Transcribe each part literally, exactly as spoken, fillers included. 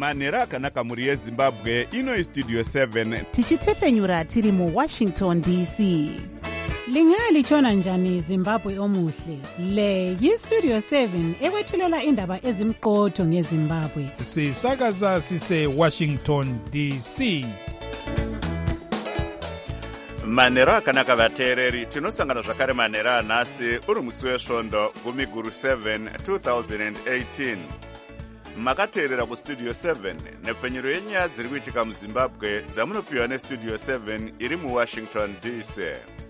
manhero akanaka mhuri yezimbabwe. Ino Studio seven tichitefenyura tiri muWashington D C. Lingalitshona njani Zimbabwe omuhle? Le yiStudio seven ekwethulela indaba ezimqotho ngeZimbabwe. Sisakaza sise Washington D C. manhero akanaka vateereri, tinosangana zvakare manhero anhasi uri musi wesvondo gumi guru seven two thousand eighteen. Makateerera kuStudio seven nepfenyuro yenyaya dziri kuitika muZimbabwe dzamunopiwa neStudio seven iri muWashington D C.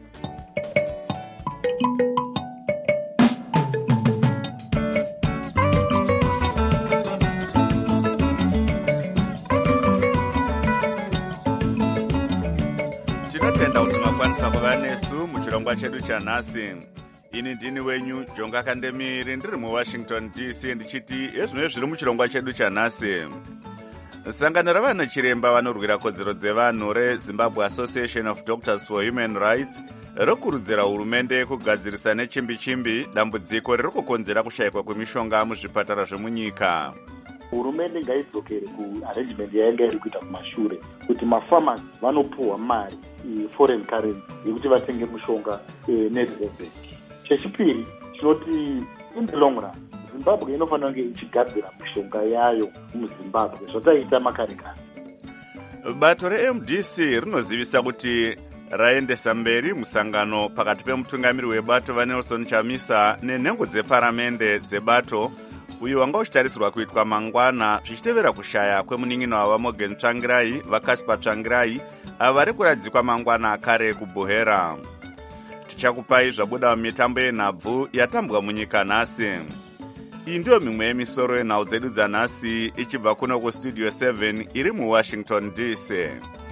Tinotenda kuti makwanisa kuva nesu muchirongwa chedu chanhasi. Ini ndini wenyu Jonga Kandemiri ndiri muWashington D C ndichiti ezvino zviri muchirongwa chedu chanhasi. Sangano ravana chiremba vanorwira kodzero dzevanhu reZimbabwe Association of Doctors for Human Rights rokurudzira hurumende kugadzirisa nechimbi-chimbi dambudziko riri kukonzera kushayikwa kwemishonga muzvipatara zvemunyika. Hurumende ngaidzokere kuarrangement yainga iri kuita kumashure kuti mafamasi vanopuhwa mari foreign currency yekuti vatenge mushonga neReserve Bank. Chechipiri chinoti in the long run Zimbabwe inofanira kunge ichigadzira mishonga yayo muZimbabwe zvataita makare kare. Bato reM D C rinozivisa kuti raendesa mberi musangano pakati pemutungamiri webato vaNelson Chamisa nenhengo dzeparamende dzebato uyo wanga uchitarisirwa kuitwa mangwana zvichitevera kushaya kwemunin'ino wava Morgan Tsvangirai vaCasper Tsvangirai ava vari kuradzikwa mangwana akare kuBuhera. Tichakupai zvabuda mumitambo yenhabvu yatambwa munyika nhasi. Iyi ndiyo mimwe yemisoro yenhau dzedu dzanhasi ichibva kuno kuStudio seven iri muWashington D C.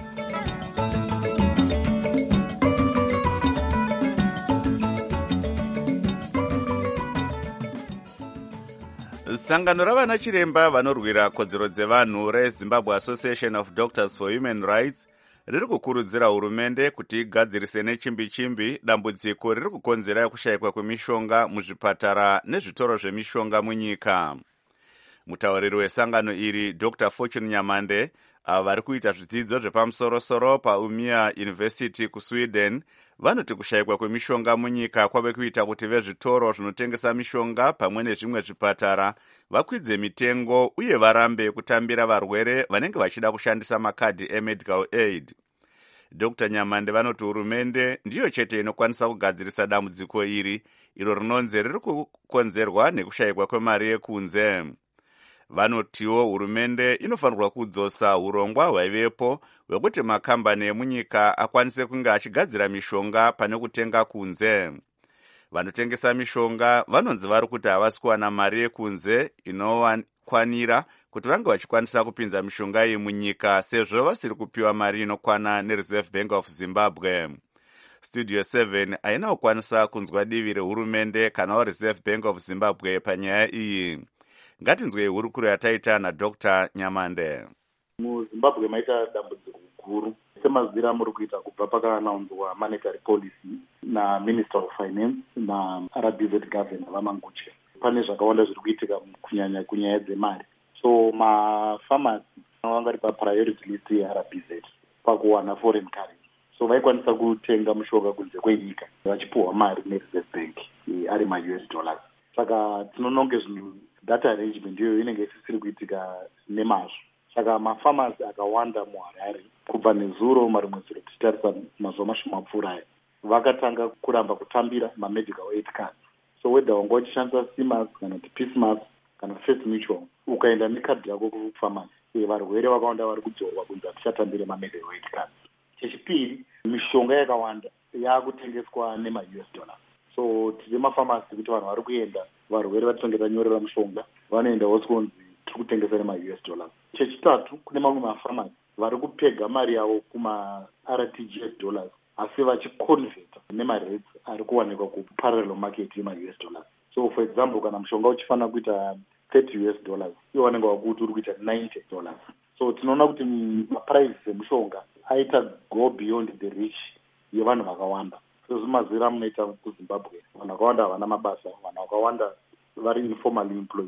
Sangano ravana chiremba vanorwira kodzero dzevanhu reZimbabwe Association of Doctors for Human Rights riri kukurudzira hurumende kuti igadzirise nechimbi-chimbi dambudziko riri kukonzera kushayikwa kwemishonga muzvipatara nezvitoro zvemishonga munyika. Mutauriri wesangano iri Doctor Fortune Nyamande ava vari kuita zvidzidzo zvepamusoro-soro paUmeå University kuSweden vanoti kushayikwa kwemishonga munyika kwave kuita kuti vezvitoro zvinotengesa mishonga pamwe nezvimwe zvipatara vakwidze mitengo uye varambe kutambira varwere vanenge vachida kushandisa makadhi emedical aid. Doctor Nyamande vanoti hurumende ndiyo chete inokwanisa kugadzirisa dambudziko iri iro rinonzi riri kukonzerwa nekushayikwa kwemari yekunze. Vanotiwo hurumende inofanirwa kudzosa urongwa hwaivepo hwekuti makambani emunyika akwanise kunge achigadzira mishonga pane kutenga kunze. Vanotengesa mishonga vanonzi vari kuti havasi kuwana mari yekunze inokwanira kuti vange vachikwanisa kupinza mishonga iyi munyika sezvo vasiri kupiwa mari inokwana neReserve Bank of Zimbabwe. Studio seven haina kukwanisa kunzwa divi rehurumende kana waReserve Bank of Zimbabwe panyaya iyi. Ngatinzwe hurukuro yataita naDoctor Nyamande. MuZimbabwe maita dambudziko guru semazivira muri kuita kubva pakanaunzwa monetary policy naMinister of Finance naR B Z governor vaManguche. Pane zvakawanda zviri kuitika kunyanya kunyaya dzemari. So mafamasi vanga vari papriority list yeR B Z pakuwana foreign currency. So vaikwanisa kutenga mushonga kunze kwenyika vachipuhwa mari neReserve Bank ari ma-U S dollars. Saka tinononge zvinhu data arrangement iyoyo inenge isisiri kuitika nemazvo. Saka mafamasi akawanda muHarare kubva nezuro marimwe zuro tichitarisa mazuva mashoma aya vakatanga kuramba kutambira mamedical aid cards. So whether wanga uchishandisa CMAS kana kuti PISMAS kana First Mutual ukaenda nekadhi yako kufamasi varwere vakawanda vari kudzorwa kunzi hatichatambire mamedical aid cards. Chechipiri mishonga yakawanda yakutengeswa nema-U S dollars. So tine mafamasi kuti vanhu vari kuenda varwere vatinenge tanyorera mushonga vanoenda wosikonzi tiri kutengesa nema-U S dollars. Chechitatu kune mamwe mafamasi vari kupega mari yavo kuma-R T G S dollars asi vachiconveta nemarates ari kuwanikwa kuparallel market yema-U S dollars. So for example kana mushonga uchifanira kuita thirty U S dollars iwo vanenge vakuti uri kuita ninety dollars. So tinoona kuti maprice emushonga aita go beyond the reach yevanhu vakawanda. Sezvimazivira munoita kuZimbabwe vanhu vakawanda havana mabasa, vanhu vakawanda vari informally employed.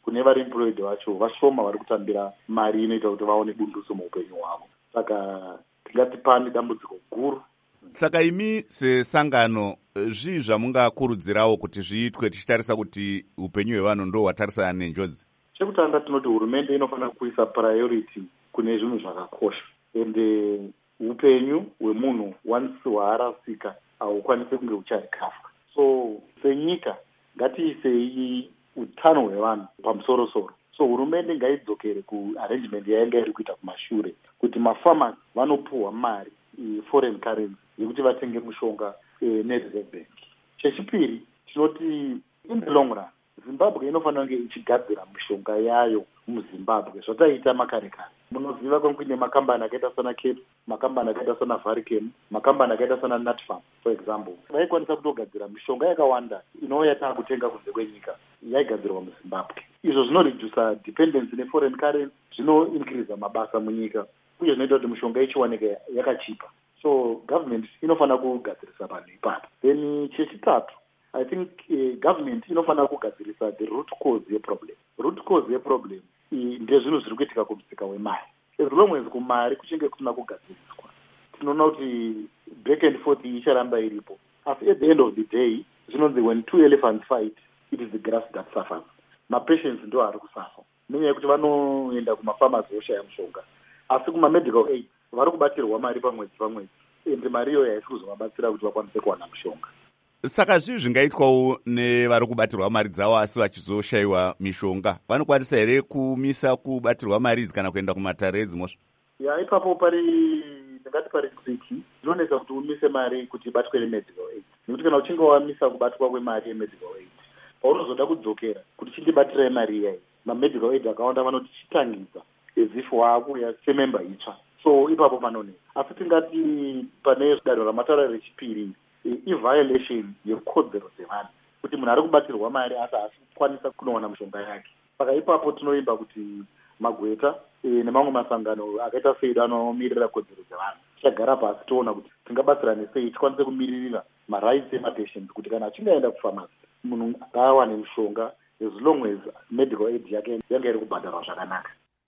kune vari employed vacho vashoma vari kutambira mari inoita kuti vaone bunduso muupenyu hwavo. Saka tingati pane dambudziko guru. Saka imi sesangano zvii zvamungakurudzirawo kuti zviitwe tichitarisa kuti upenyu hwevanhu ndo hwatarisana nenjodzi? Chekutanga tinoti hurumende inofanira kuisa priority kune zvinhu zvakakosha, ende upenyu hwemunhu once hwaarasika haukwanisi kunge hucharecoverwa. So senyika ngatiisei utano hwevanhu pamusoro-soro. So hurumende ngaidzokere kuarrangement yainga iri kuita kumashure kuti mafamasi vanopuhwa mari foreign currency yekuti vatenge mushonga nereserve bank. Chechipiri tinoti in the long run Zimbabwe inofanira kunge ichigadzira mishonga yayo muZimbabwe zvataita makare kare. Munoziva kune makambani akaita sana Cape, makambani akaita sana Varichem, makambani akaita sana Nutfarm for example. Vaikwanisa kutogadzira mishonga yakawanda inouya taakutenga kunze kwenyika yaigadzirwa muZimbabwe. Izvo zvinoredusa dependency neforeign currency, zvino increase mabasa munyika uye zvinoita kuti mishonga ichiwanika yakachipa. So government inofanira kugadzirisa panhu ipapo. Then chechitatu I think uh, government inofanira kugadzirisa the root cause yeproblem. Root cause yeproblem ndezvinhu zviri kuitika kumusika wemari. As long as kumari kuchinge kusina kugadziriswa, tinoona kuti back and forth icharamba iripo. Asi at the end of the day, zvinonzi when two elephants fight, it is the grass that suffers. Mapatients ndo ari kusafa. Nenyaya yekuti vanoenda kumafamasi voshaya mushonga. Asi kuma-medical aid vari kubatirwa mari pamwedzi pamwedzi. Ende mari iyoyo haisi kuzovabatsira kuti vakwanise kuwana mushonga. Saka zvii zvingaitwawo nevari kubatirwa mari dzavo asi vachizoshayiwa mishonga? Vanokwanisa here kumisa kubatirwa mari idzi kana kuenda kumatare edzimosva? Ya, ipapo pari ndingati pari tricky. Zvinonesa kuti umise mari kuti ibatwe nemedical aid. Nekuti kana uchinge wamisa kubatwa kwemari yemedical aid, paunozoda kudzokera kuti chindibatirai mari iyayi, mamedical aid akawanda vanoti chitangidza as if waakuya sememba itsva. So ipapo panonesa. Asi tingati pane danho ramatara rechipiri i-violation yekodzero dzevanhu, kuti munhu ari kubatirwa mari asi hasikwanisa kunowana mishonga yake. Saka ipapo tinoimba kuti magweta e, nemamwe masangano akaita seedu anomirira kodzero dzevanhu tichagara pasi toona kuti tingabatsirane sei tikwanise kumiririra marights emapatients kuti kana achingaenda kufamasi munhu ngaawane mishonga as long as medical aid yake yanga iri kubhadharwa zvakanaka.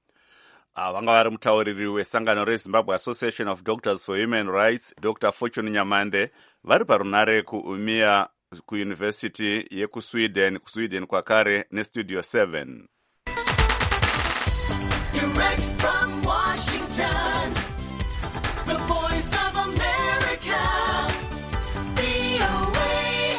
Vanga vari mutauriri wesangano reZimbabwe Association of Doctors for Human Rights, Doctor Fortune Nyamande, vari parunare kuUMIA kuUniversity yekuSweden, kuSweden kwakare neStudio seven. Direct from Washington, the voice of America, V O A.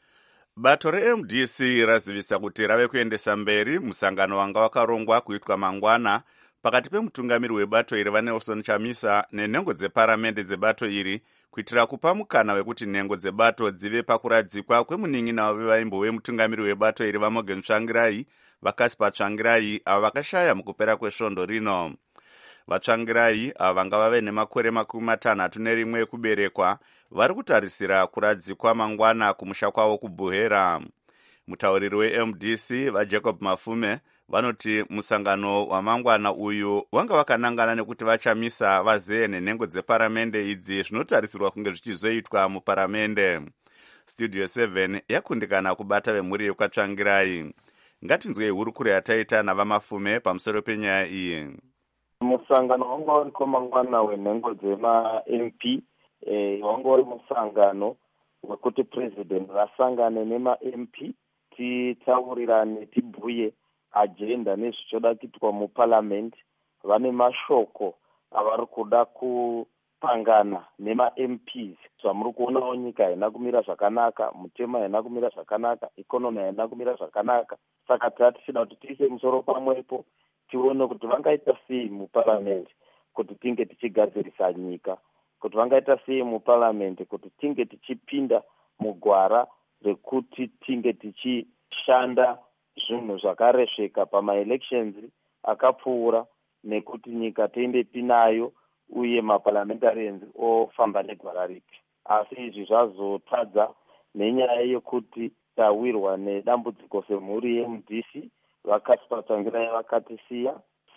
Bato reM D C razivisa kuti rave kuendesa mberi musangano wanga wakarongwa kuitwa mangwana pakati pemutungamiri webato iri vaNelson Chamisa nenhengo dzeparamende dzebato iri kuitira kupa mukana wekuti nhengo dzebato dzive pakuradzikwa kwemunin'ina wevaimbo wemutungamiri webato iri vaMorgan Tsvangirai, vaCasper Tsvangirai avo vakashaya mukupera kwesvondo rino. VaTsvangirai avo vanga vave nemakore makumi matanhatu nerimwe ekuberekwa vari kutarisira kuradzikwa mangwana kumusha kwavo kuBuhera. Mutauriri weM D C vaJacob Mafume vanoti musangano wamangwana uyu wanga wakanangana nekuti vaChamisa vazeye nenhengo dzeparamende idzi zvinotarisirwa kunge zvichizoitwa muparamende. Studio seven yakundikana kubata vemhuri yekwaTsvangirai. Ngatinzwei hurukuro yataita navaMafume pamusoro penyaya iyi. Musangano wanga uriko mangwana wenhengo dzema-M P eh, wanga uri musangano wekuti president vasangane nema-M P titaurirane tibhuye agenda nezvichoda kuitwa muparliament. Vane mashoko avari kuda kupangana nema-M Ps. Zvamuri kuonawo nyika haina kumira zvakanaka, mutema haina kumira zvakanaka, ikonomi haina kumira zvakanaka. Saka tatichida kuti tiise musoro pamwepo tione kuti vangaita sei muparliament kuti tinge tichigadzirisa nyika, kuti vangaita sei muparliament kuti tinge tichipinda mugwara rekuti tinge tichishanda zvinhu zvakaresveka pama-elections akapfuura nekuti nyika tiende tinayo uye maparliamentarians ofamba negwara ripi. Asi izvi zvazotadza nenyaya yekuti tawirwa nedambudziko semhuri yeM D C, vaCasper Tsvangirai vakatisiya,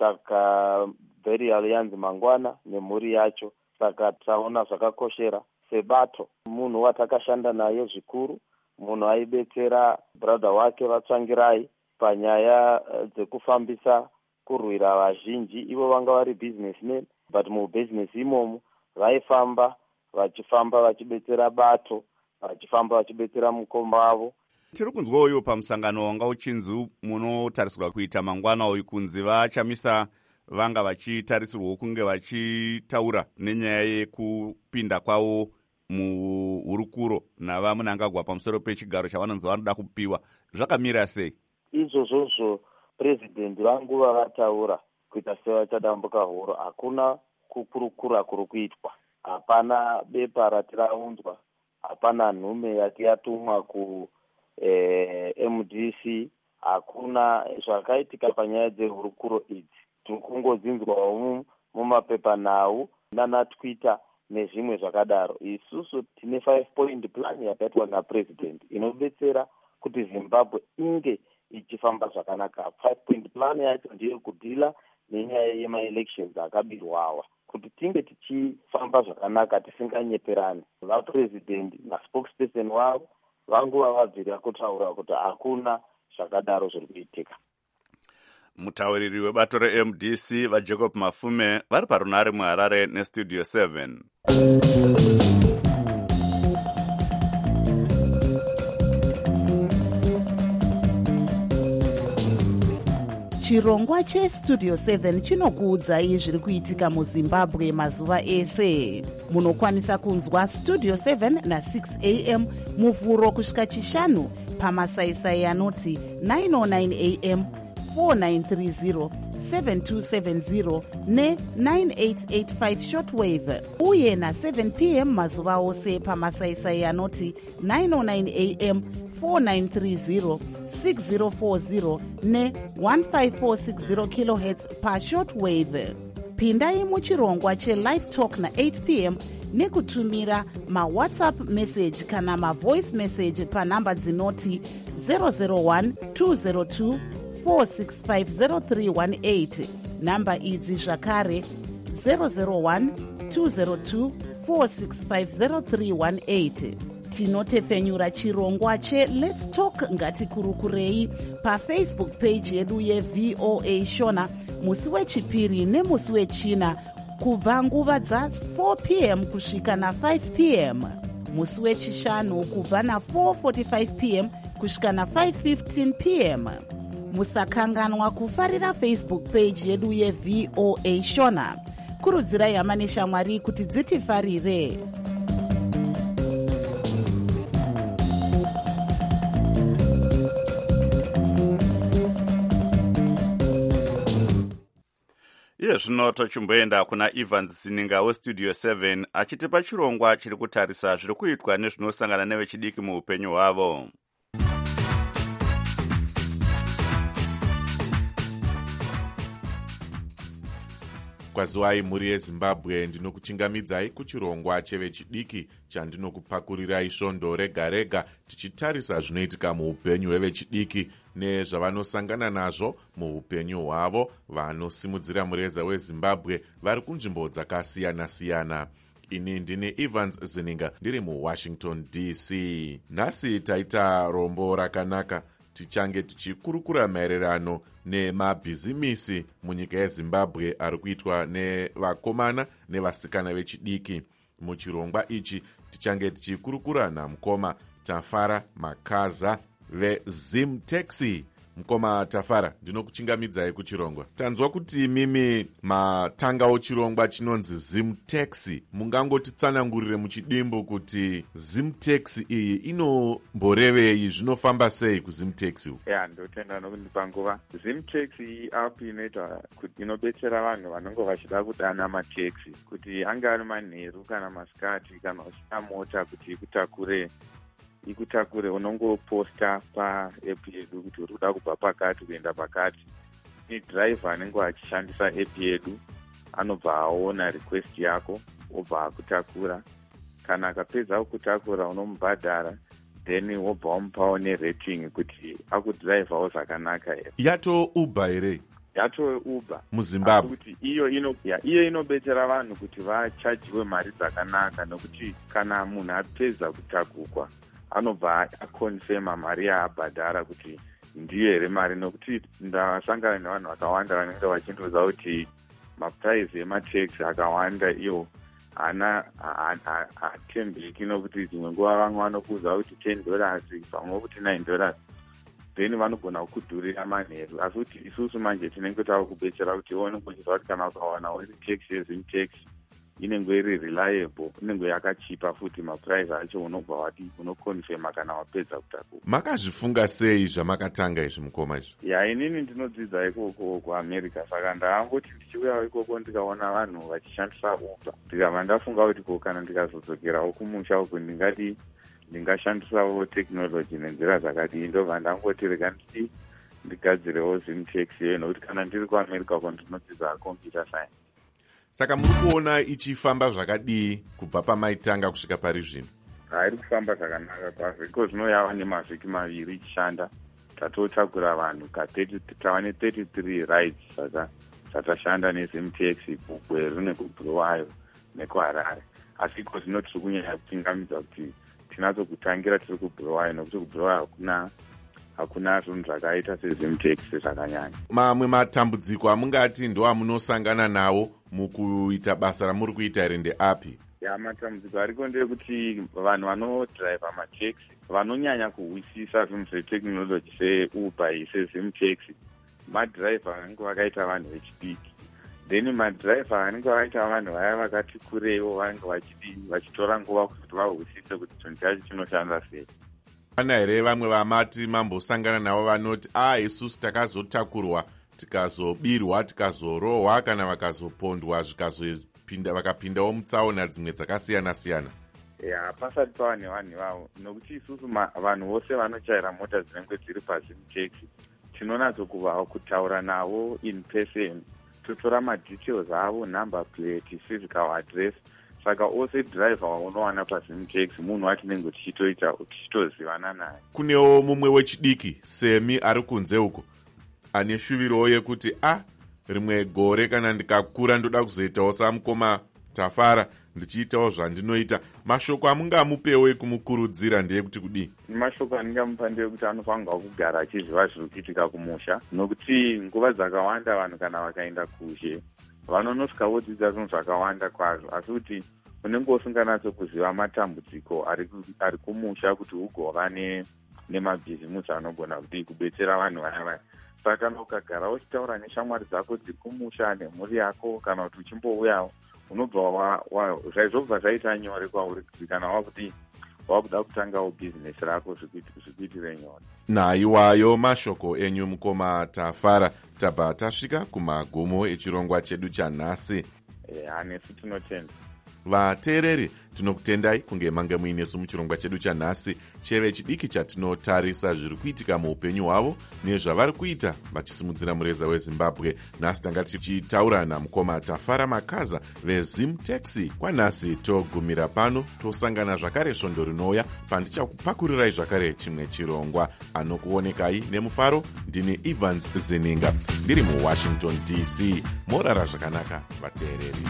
saka burial yanzi mangwana nemhuri yacho. Saka taona zvakakoshera sebato munhu watakashanda naye zvikuru, munhu aibetsera brother wake vaTsvangirai panyaya dzekufambisa kurwira vazhinji. Ivo vanga vari businessmen, but mubusiness imomo vaifamba vachifamba vachibetsera bato, vachifamba vachibetsera mukoma wavo. Tiri kunzwa uyu pamusangano wanga uchinzi munotarisirwa kuita mangwana uyu kunzi vachamisa vanga vachitarisirwa kunge vachitaura nenyaya yekupinda kwavo muhurukuro navamunangagwa pamusoro pechigaro chavanonzi vanoda kupiwa. Zvakamira sei izvozvozvo? President vanguva vataura kuita sevachadambuka huro. Hakuna kukurukura kuri kuitwa, hapana bepa ratiraunzwa, hapana nhume yati yatumwa ku eh, M D C, hakuna zvakaitika panyaya dzehurukuro idzi. Tiri kungodzinzwawo mumapepa nhau nana Twitter nezvimwe zvakadaro. Isusu tine five point plan yakaitwa napresident inobetsera kuti Zimbabwe inge ichifamba zvakanaka. Five point plan yacho ndiyo kudhila nenyaya yema-elections akabirwawa, kuti tinge tichifamba zvakanaka tisinganyeperani. Vapresident naspokesperson wavo vanguva vabvira kutaura kuti hakuna zvakadaro zviri kuitika. Mutauriri webato re-M D C vaJacob Mafume vari parunare muHarare nestudio seven. Chirongwa chestudio seven chinokuudzai zviri kuitika muZimbabwe mazuva ese. Munokwanisa kunzwa studio seven na six a m muvhuro kusvika chishanu pamasaisai anoti nine oh nine a m, four nine three zero, seven two seven zero ne nine eight eight five shortwave, uye na seven p m mazuva ose pamasaisai anoti nine oh nine a m, four nine three zero, six zero four zero ne one five four six zero kilohertz pa shortwave. Pindai muchirongwa che-live talk na eight p m nekutumira ma-WhatsApp message kana ma-voice message panhamba dzinoti zero zero one two zero two four six five zero three one eight. Namba idzi zvakare zero zero one two zero two four six five zero three one eight. Tinotefenyura chirongwa che Let's Talk ngatikurukurei pafacebook page yedu yeV O A Shona musi wechipiri nemusi wechina kubva nguva dza four p m kusvika na five p m, musi wechishanu kubva na four forty-five p m kusvika na five fifteen p m. Musakanganwa kufarira Facebook page yedu yeV O A Shona. Kurudzirai hama neshamwari kuti dzitifarire. Iye zvino tochimboenda kuna Evans Sininga westudio seven achitipa chirongwa chiri kutarisa zviri kuitwa nezvinosangana nevechidiki muupenyu hwavo. Kwaziwai mhuri yeZimbabwe, ndinokuchingamidzai kuchirongwa chevechidiki chandinokupakurirai svondo rega rega tichitarisa zvinoitika muupenyu hwevechidiki nezvavanosangana nazvo muupenyu hwavo vanosimudzira mureza weZimbabwe vari kunzvimbo dzakasiyana-siyana. Ini ndini Evans Zininga ndiri muWashington D C. Nhasi taita rombo rakanaka, tichange tichikurukura maererano nemabhizimisi munyika yeZimbabwe ari kuitwa nevakomana nevasikana vechidiki. Muchirongwa ichi tichange tichikurukura namukoma Tafara Makaza veZimtaxi. Mukoma Tafara, ndinokuchingamidzai kuchirongwa. Tanzwa kuti mimi matangawo chirongwa chinonzi Zimtaxi. Mungangotitsanangurire muchidimbu kuti Zimtaxi iyi inomborevei, zvinofamba sei kuZimtaxi? Ya, ndotenda nokundipa nguva. Zimtaxi iyi app inoita kuti inobetsera vanhu vanenge vachida kudana mataxi kuti anga ari manheru kana masikati kana usina mota kuti ikutakure ikutakure unongoposta paapp yedu kuti uri kuda kubva pakati kuenda pakati. Ni driver anenge achishandisa app yedu anobva aona request yako obva akutakura. Kana akapedza kutakura unomubhadhara, then wobva wamupawo nerating kuti akudhiraivhawo zvakanaka here. Yato Uber here? Yato Uber muZimbabwe. Kuti iyo ino ya iyo inobetsera vanhu kuti vachajiwe mari dzakanaka, nokuti kana munhu apedza kutakukwa anobva akonfirma mari yaabhadhara kuti ndiyo here mari, nokuti ndasangana nevanhu vakawanda vanenge vachindiudza kuti mapuraizi emataxi akawanda iwo hana hatembeki, nokuti dzimwe nguva vamwe vanokuudza kuti ten dollars pamwe kuti nine dollars, then vanogona kukudhurira manheru. Asi kuti isusu manje tinenge tava kubetsera kuti onongochiza kuti kana ukawana uri taxi yezim taxi inenge iri reliable, inenge yakachipa futi mapuraizi acho unobva wati unokonfema kana wapedza kutakura. Makazvifunga sei zvamakatanga izvi mukoma izvi? Ya, inini ndinodzidza ikoko kuamerica, saka ndaangoti ndichiuya ikoko ndikaona vanhu vachishandisa uber, ndikabva ndafunga kuti ko kana ndikazodzokerawo kumusha uku ndingati ndingashandisawo tekinoloji nenzira dzakadii. Ndobva ndangoti rega nditi ndigadzirewo zim taxi iyo, nokuti kana ndiri kuamerica uko ndinodzidza computer science. Saka muri kuona ichifamba zvakadii kubva pamaitanga kusvika pari zvino? Hairi kufamba zvakanaka kwazvo, iko zvino yava nemavhiki maviri ichishanda. Tatotakura vanhu tava ne-thirty-three rides saka tatashanda nezim taxi kuGweru nekuBulawayo nekuHarare. Asi iko zvino tiri kunyanya kupingamidza kuti tinatsokutangira tiri kuBulawayo, nokuti kuBulawayo hakuna hakuna zvinhu zvakaita sezim taxi zvakanyanya. Mamwe matambudziko amungati ndo amunosangana nawo mukuita basa ramuri kuita here ndeapi? Ya, matambudziko ariko ndeyekuti vanhu vanodhiraivha mataxi vanonyanya kuhwisisa zvinhu zvetekinoloji seuber sezim taxi madhiraivha vanenge vakaita vanhu vechidiki, then madhiraivha vanenge vakaita vanhu vaya vakati kureiwo vanenge vachidii vachitora nguva kuti vahwisise kuti chinhu chacho chinoshanda sei. Pana here vamwe vamati mambosangana navo vanoti a isusu takazotakurwa tikazobirwa tikazorohwa kana vakazopondwa zvikazopinda vakapindawo mutsaona dzimwe dzakasiyana siyana? Ya, pasati pava nevanhu ivavo, nokuti isusu vanhu vose vanochaira mota dzinenge dziri pazim taxi tinonatsokuva kutaura navo in person, totora madetails avo, number plate, physical address. Saka ose driver waunowana pazim taxi munhu watinenge tichitoita tichitozivana naye. Kunewo mumwe wechidiki Semi ari kunze uko ane shuvirowo yekuti a rimwe gore kana ndikakura ndoda kuzoitawo samukoma Tafara ndichiitawo zvandinoita. Mashoko amungamupewo ekumukurudzira ndeyekuti kudii? Mashoko andingamupa ndeyekuti anofanirwa kugara achiziva zviri kuitika kumusha, nokuti nguva dzakawanda vanhu kana vakaenda kushe vanonosvika vodzidza zvinhu zvakawanda kwazvo, asi kuti unenge usinganatso kuziva matambudziko ari kumusha kuti ugova nemabhizimusi anogona kuti kubetsera vanhu vaya vaya. Saka kana ukagara uchitaura neshamwari dzako dziri kumusha nemhuri yako, kana kuti uchimbouyawo unobva zvaizobva zvaita nyore kwauri kuti kana wakuti wakuda kutangawo bhizinesi rako zvikuitire nyore. Naiwayo mashoko enyu mukoma Tafara. Tabva tasvika kumagumo echirongwa chedu chanhasi. E, nesu tinotenda. Vateereri tinokutendai kunge mange muinesu muchirongwa chedu chanhasi cheve chidiki chatinotarisa zviri kuitika muupenyu hwavo nezvavari kuita vachisimudzira mureza weZimbabwe. Nhasi tanga tichitaura namukoma Tafara Makaza vezim taxi. Kwanhasi togumira pano, tosangana zvakare svondo rinouya pandichakupakurirai zvakare chimwe chirongwa. Anokuonekai nemufaro ndini Evans Zininga ndiri muWashington D C. Morara zvakanaka vateereri.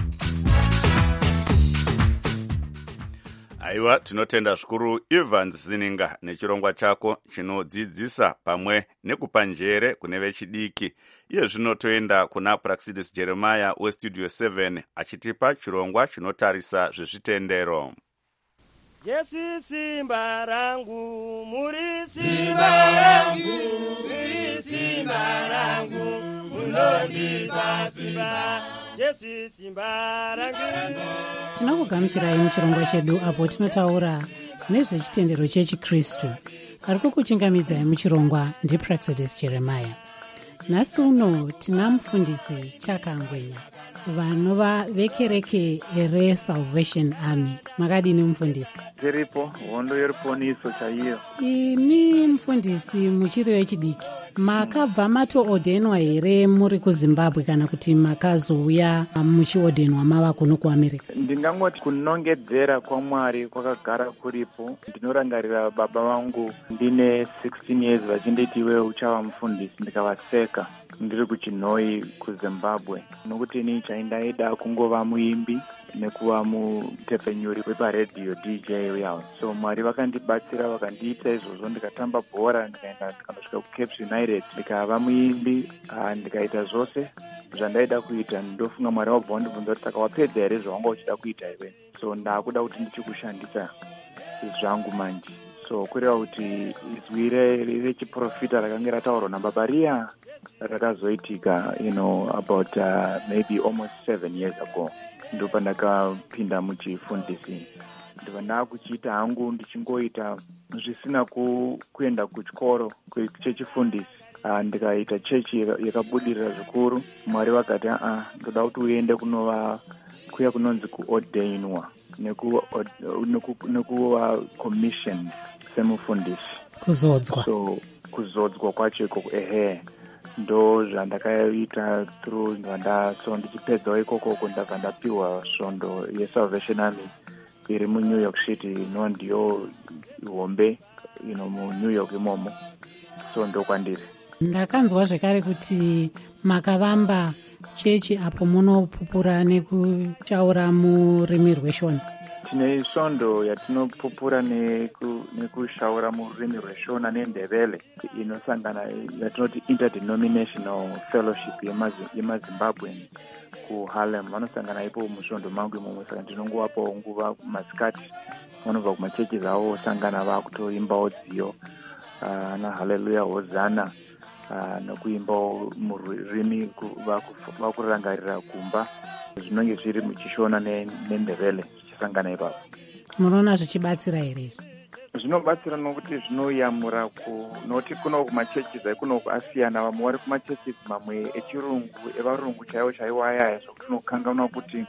Aiwa, tinotenda zvikuru Evans Zininga nechirongwa chako chinodzidzisa pamwe nekupa njere kune vechidiki. Iye zvino toenda kuna Praxidis Jeremiah westudio seven achitipa chirongwa chinotarisa zvezvitendero. Jesu simba rangu, muri simba rangu, muri simba rangu, munondipa simba. Jesu simba rangu. Tinokugamuchirai muchirongwa chedu apo tinotaura nezvechitendero chechiKristu. Ari kukuchingamidzai muchirongwa ndiPraxidis Jeremiah. Nhasi uno tina mufundisi Chakangwenya vanova vekereke reSalvation Army. Makadini mufundisi? Tiripo hondo yeruponiso chaiyo. Ini mufundisi muchiri wechidiki, makabva matoodenwa here muri kuZimbabwe kana kuti makazouya muchiodenwa mava kuno kuAmerica? Ndingangoti kunongedzera kwaMwari kwakagara kuripo. Ndinorangarira baba vangu ndine sixteen years vachinditi iwe uchava mufundisi, ndikavaseka ndiri kuChinoi kuZimbabwe, nokuti ini chaindaida kungova muimbi nekuva mutepfenyuri weparedhiyo D J uyawo. So Mwari vakandibatsira vakandiita izvozvo, ndikatamba bhora ndikaenda ndikandosvika kuCaps United ndikava muimbi, ndikaita zvose zvandaida kuita. Ndofunga Mwari wabva wandibvunza kuti saka wapedza here zvawanga uchida kuita iwe? So ndakuda kuti ndichikushandisa zvangu manje. So kureva kuti izwi rechiprofita rakanga rataurwa nababa riya rakazoitika, you know, about uh, maybe almost seven years ago. Ndo pandakapinda muchifundisi. Ndibva ndakuchiita hangu ndichingoita zvisina ku, kuenda kuchikoro chechifundisi. Uh, ndikaita chechi yakabudirira zvikuru. Mwari vakati a ndoda kuti uende kunova kuya kunonzi kuordainwa neku neku neku commission semufundisi, kuzodzwa. So kuzodzwa kwacho ikoko ehe ndo zvandakaita through ndanda. So ndichipedzawo ikoko ndabva ndapiwa svondo yeSalvation Army iri muNew York City, no ndiyo hombe you know muNew York imomo. So ndo kwandiri. Ndakanzwa zvekare kuti makavamba chechi apo munopupura nekushaura murimi rweShona. Tine svondo yatinopupura nekushaura murimi rweShona neNdebele inosangana yatinoti interdenominational fellowship yemaZimbabwe kuHarlem. Vanosangana ipo musvondo mangu imomo, saka ndinongovapawo nguva masikati vanobva kumachechi zavo sangana vakutoimbawo dziyo uh, na haleluya hozana uh, nokuimbawo murimi vakurangarira kumba zvinonge zviri muchishona neNdebele sangana ipapo. Munoona zvichibatsira here? Zvinobatsira nokuti zvinoyamura ku noti kuno kumachechi kuno asiyana. Vamwe vari kumachechi mamwe echirungu evarungu chaivo chaivo ayaya zvokuti unokanganwa kuti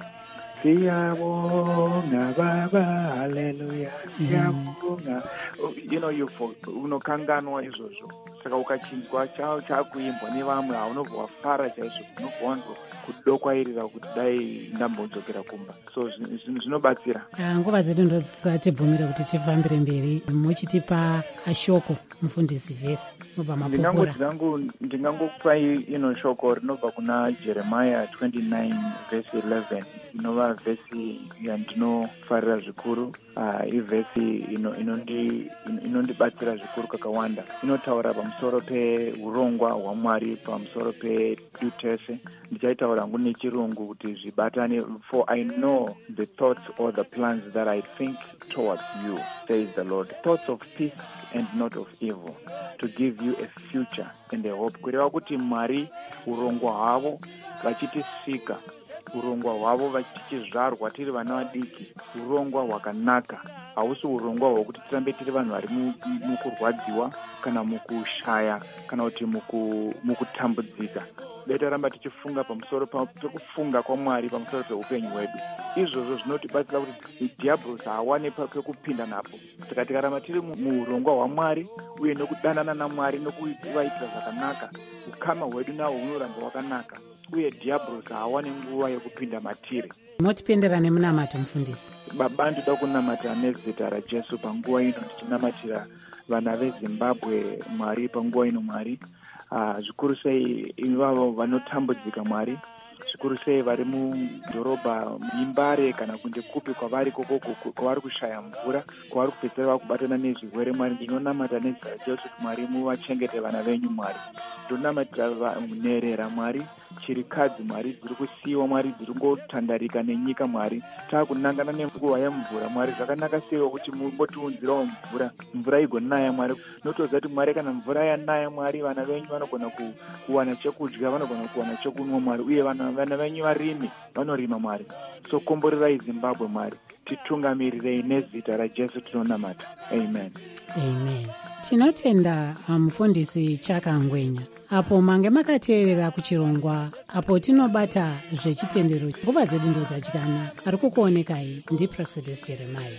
siyabonga baba haleluya siyabonga, you know, you for unokanganwa izvozvo. Saka ukachinzwa chao chakuimbwa nevamwe haunobva wafara chaizvo, unobva wanzo kudokwairira kuti dai ndambonzokera kumba. So zvinobatsira. Nguva dzedu ndo dzisatibvumira kuti tifambire mberi. Muchitipa ashoko mufundisi vhesi nobva mapupura. Ndingangokupa ino shoko rinobva kuna Jeremiah twenty-nine verse eleven, inova vhesi yandinofarira zvikuru. Uh, ivhesi inondibatsira zvikuru kakawanda. Inotaura pamusoro peurongwa hwaMwari, pamusoro pedutese. Ndichaitaura hangu nechirungu kuti zvibatane. For I know the thoughts or the plans that I think towards you, says the Lord, thoughts of peace and not of evil, to give you a future and a hope. Kureva kuti Mwari urongwa hwavo vachitisika, urongwa hwavo vachizvarwa tiri vana vadiki, urongwa hwakanaka. Hausi urongwa hwokuti tirambe tiri vanhu vari mukurwadziwa kana mukushaya kana kuti mukutambudzika. Beta ramba tichifunga pamusoro pekufunga kwaMwari pamusoro peupenyu hwedu. Izvozvo zvinotibatsira kuti diablos haawane pekupinda napo. Saka tikaramba tiri muurongwa hwaMwari uye nokudanana naMwari nokuvaitira zvakanaka, ukama hwedu nahwo hunoramba hwakanaka uye diablos haawane nguva yekupinda matiri. Motipendera nemunamato mufundisi. Baba, ndinoda kunamata nezita raJesu panguva ino, ndichinamatira vana veZimbabwe Mwari panguva ino Mwari. Uh, zvikuru sei ivavo vanotambudzika Mwari, zvikuru sei vari mudhorobha Imbare kana kunze kupi kwavari kokoko kwavari kushaya mvura, kwavari kupedzera vakubatana nezvirwere Mwari. Ndinonamata nezita raJesu kuti Mwari muvachengete vana venyu Mwari. Ndinonamatira Munherera Mwari, chirikadzi Mwari dziri kusiyiwa Mwari, dziri ngotandarika nenyika Mwari. Taakunangana nenguva yemvura Mwari, zvakanaka seiwo kuti mumbotiunzirawo mvura, mvura igonaya Mwari. Notoziva kuti Mwari kana mvura yanaya Mwari, vana venyu vanogona kuwana chekudya, vanogona kuwana chekunwa Mwari, uye vana venyu varimi vanorima Mwari. So komborerai Zimbabwe Mwari, titungamirirei nezita raJesu tinonamata. Amen. Amen. Tinotenda mufundisi Chakangwenya apo mange makateerera kuchirongwa apo tinobata zvechitendero. Nguva dzedu ndo dzadyana. Ari kukuonekai ndiPraxidis Jeremiah.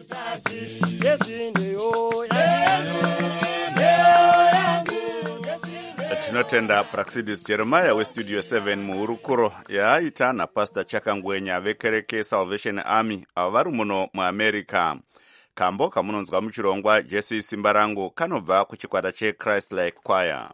Tinotenda Praxidis Jeremiah westudio seven muhurukuro yaaita naPastor Chakangwenya vekereke Salvation Army avo vari muno muAmerica. Kambo kamunonzwa muchirongwa Jesu simba rangu kanobva kuchikwata cheChrist Like Choir.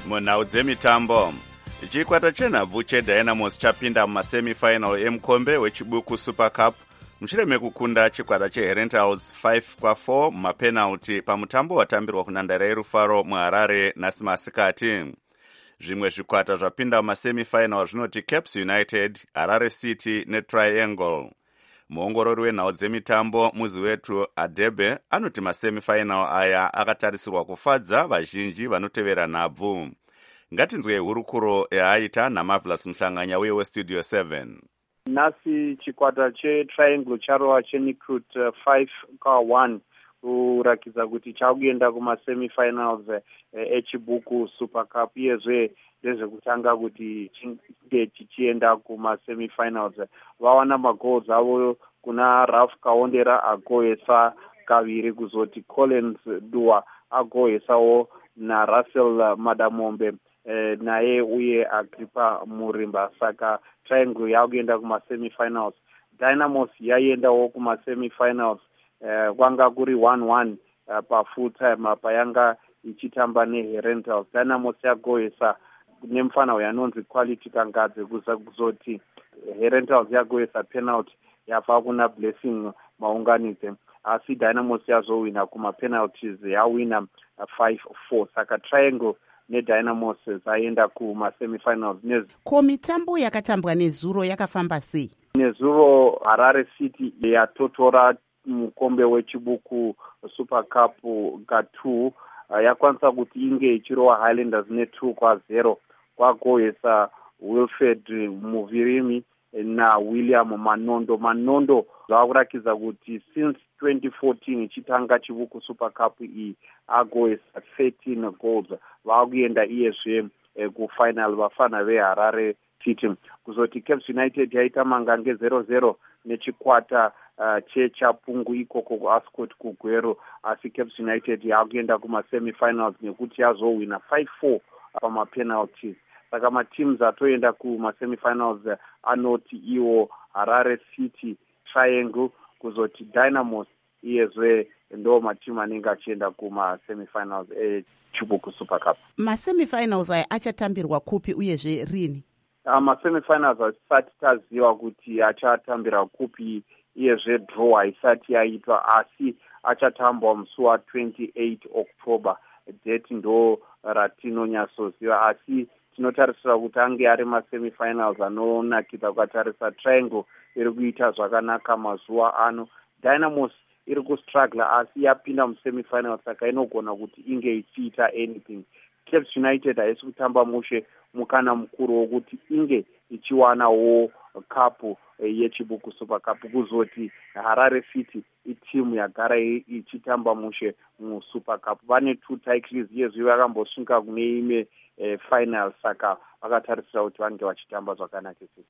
munhau dzemitambo, chikwata chenhabvu chedynamos chapinda mumasemifinal emukombe wechibuku super cup mushure mekukunda chikwata cheherentals five kwa four mumapenalty pamutambo watambirwa kunhandare yerufaro muharare nhasi masikati. Zvimwe zvikwata zvapinda mumasemifinal zvinoti Caps United, Harare City neTriangle. Muongorori wenhau dzemitambo muzi wetu Adebe anoti masemifinal aya akatarisirwa kufadza vazhinji vanotevera nhabvu. Ngatinzwe hurukuro yaaita naMarvelous Mhlanganya uye weStudio seven. Nhasi chikwata cheTriangle charova cheNicrut five kwa one kurakidza kuti chakuenda kumasemifinals echibuku super cup. Iyezve ndezvekutanga kuti chinge chichienda kumasemifinals. Vawana magoals avo kuna Ralph Kaondera agohesa kaviri, kuzoti Collins Dua agohesawo naRussell Madamombe eh, naye uye Agrippa Murimba. Saka Triangle yakuenda kumasemifinals. Dynamos yaiendawo kumasemifinals eh, kwanga kuri one one uh, pa full time payanga ichitamba neherentals. Dynamos yagohesa nemufana yanonzi Quality Kangadze kuzoti herentals yagohesa penalty yafa kuna Blessing Maunganidze, asi Dynamos yazowina kuma penalties yawina five four. Saka Triangle neDynamos zaenda kumasemifinals. Ko mitambo yakatambwa nezuro yakafamba sei? Nezuro Harare City yatotora mukombe wechibuku super cup ka two, uh, yakwanisa kuti inge ichirova Highlanders ne two kwa zero kwagohesa Wilfred Muvirimi na William Manondo. Manondo zvakurakidza kuti since twenty fourteen ichitanga chibuku super cup iyi agohesa thirteen goals. Vakuenda iyezve eh, kufinal vafana veHarare City. Kuzoti Caps United yaita mangange zero zero nechikwata uh, chechapungu ikoko kuAscot kuGwero, asi Caps United yakuenda kumasemifinals nekuti yazowina five four pamapenalties. Saka mateams atoenda kumasemifinals uh, anoti iwo Harare City, Triangle, kuzoti Dynamos iyezve ndo matimu anenge achienda kumasemifinals echibuku super cup. Masemifinals aya achatambirwa kupi uyezve rini? Uh, masemifinals hatisati taziva kuti achatambira kupi, iyezve draw haisati yaitwa, asi achatambwa musi wa twenty-eight October. Date ndo ratinonyatsoziva, asi tinotarisira kuti ange ari masemifinals anonakidza kutarisa. Triangle iri kuita zvakanaka mazuva ano. Dynamos iri kustruggle asi yapinda musemifinals, saka inogona kuti inge ichiita anything. Caps United haisi kutamba mushe mukana mukuru wokuti inge ichiwanawo kapu yechibuku super cup. Kuzoti Harare City itimu yagara ichitamba mushe musuper cup. Vane two titles yezvi vakambosvika kune imwe eh, final, saka vakatarisira kuti vange vachitamba zvakanakisisa.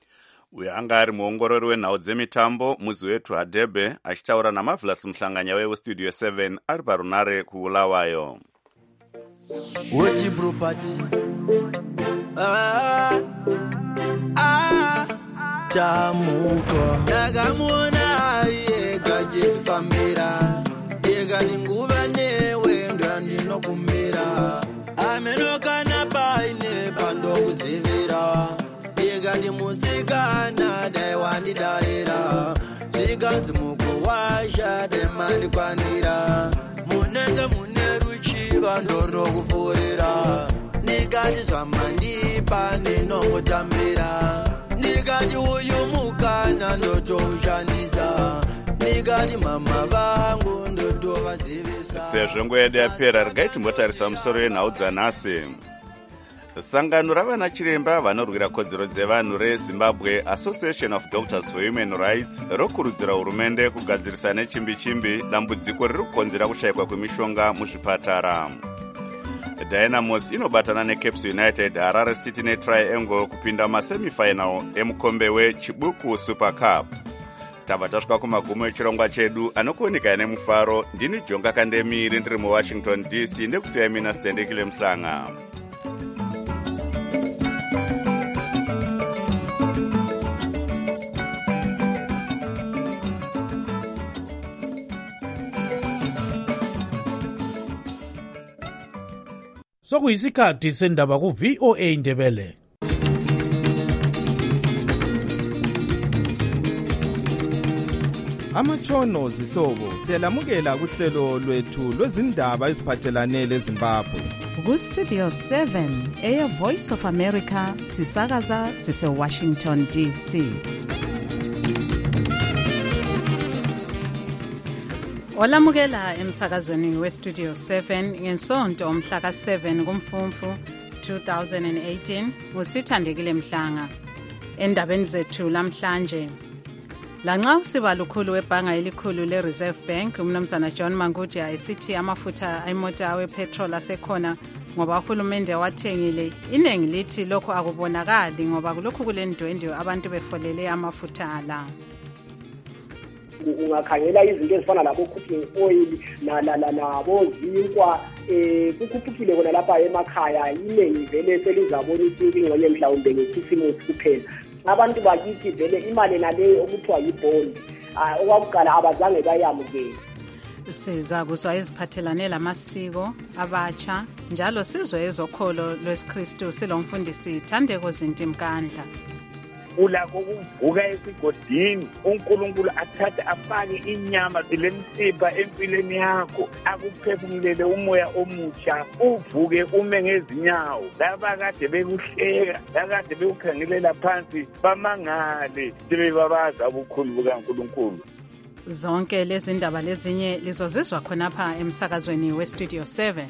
Uyo anga ari muongorori wenhau dzemitambo muzi wetu Adebe achitaura naMarvelous Mhlanganya weStudio seven ari parunare kuulawayo. Woji Brupati Ah Ah Tamuko Yagamuna Yega Jifamira Yega Ninguva Newe Ndandi no Kumira Amenoka na Paine Pando Uzivira Yega di Musika Na Dewandi Daira Shiganzi Muko Washa Demandi Kwanira Munenza Muneruchi Vandoro Kufurira Nigadi Zwamandipa Ninongo Tamira Nigadi Uyu Mukana Ndoto Ushaniza Nigadi Mama Bangu Ndoto Vasivisa. Sezvo nguva yedu yapera, regai timbotarisa musoro wenhau dzanhasi. Sangano ravana chiremba vanorwira kodzero dzevanhu reZimbabwe Association of Doctors for Human Rights rokurudzira hurumende kugadzirisa nechimbi-chimbi dambudziko riri kukonzera kushayikwa kwemishonga muzvipatara. Dynamos inobatana neCaps United, Harare City neTriangle kupinda masemifinal emukombe wechibuku super cup. Tabva tasvika kumagumo echirongwa chedu anokuoneka nemufaro. Ndini Jonga Kandemiri ndiri muWashington D C ndekusiya mina Stendekile Mhlanga. sokuyisikhathi sendaba ku-V O A Ndebele. Amatshono zihlobo siyalamukela kuhlelo lwethu lwezindaba eziphathelane leZimbabwe. Ku-Studio seven, Air Voice of America, sisakaza sise-Washington D C. Olamukela emsakazweni we-Studio seven ngensonto mhla ka seven kuMfumfu two thousand eighteen. Usithandekile Mhlanga. Endabeni zethu lamhlanje, lanxa usiba lukhulu webhanga elikhulu le-Reserve Bank umnumzana John Mangudia esithi amafutha emota awepetrol asekhona ngoba uhulumende wathengile, iningi lithi lokho akubonakali ngoba kulokhu kulendwendwe abantu befolele amafutha la. Ungakhangela izinto ezifana labo cooking oil na la la nabo zinkwa eh kukhuphukile kona lapha emakhaya, iningi vele selizabonisa ingxenye mhlawumbe ngekhisimusi kuphela. Abantu bakithi vele imali naleyo okuthiwa yibond okwakuqala abazange bayamukela. Siza kuzwa eziphathelane lamasiko abatsha njalo sizwe ezokholo lwesikristu silomfundisi Thandeko Zintimkandla. Ulakho ukuvuka esigodini uNkulunkulu athathe afake inyama lemsipha empilweni yakho, akuphefumulele umoya omutsha, uvuke ume ngezinyawo. Laba kade bekuhleka, lakade bekukhangelela phansi bamangale sebebabaza ubukhulu bukaNkulunkulu. Zonke lezi ndaba lezinye lizozizwa khonapha emsakazweni we-Studio seven.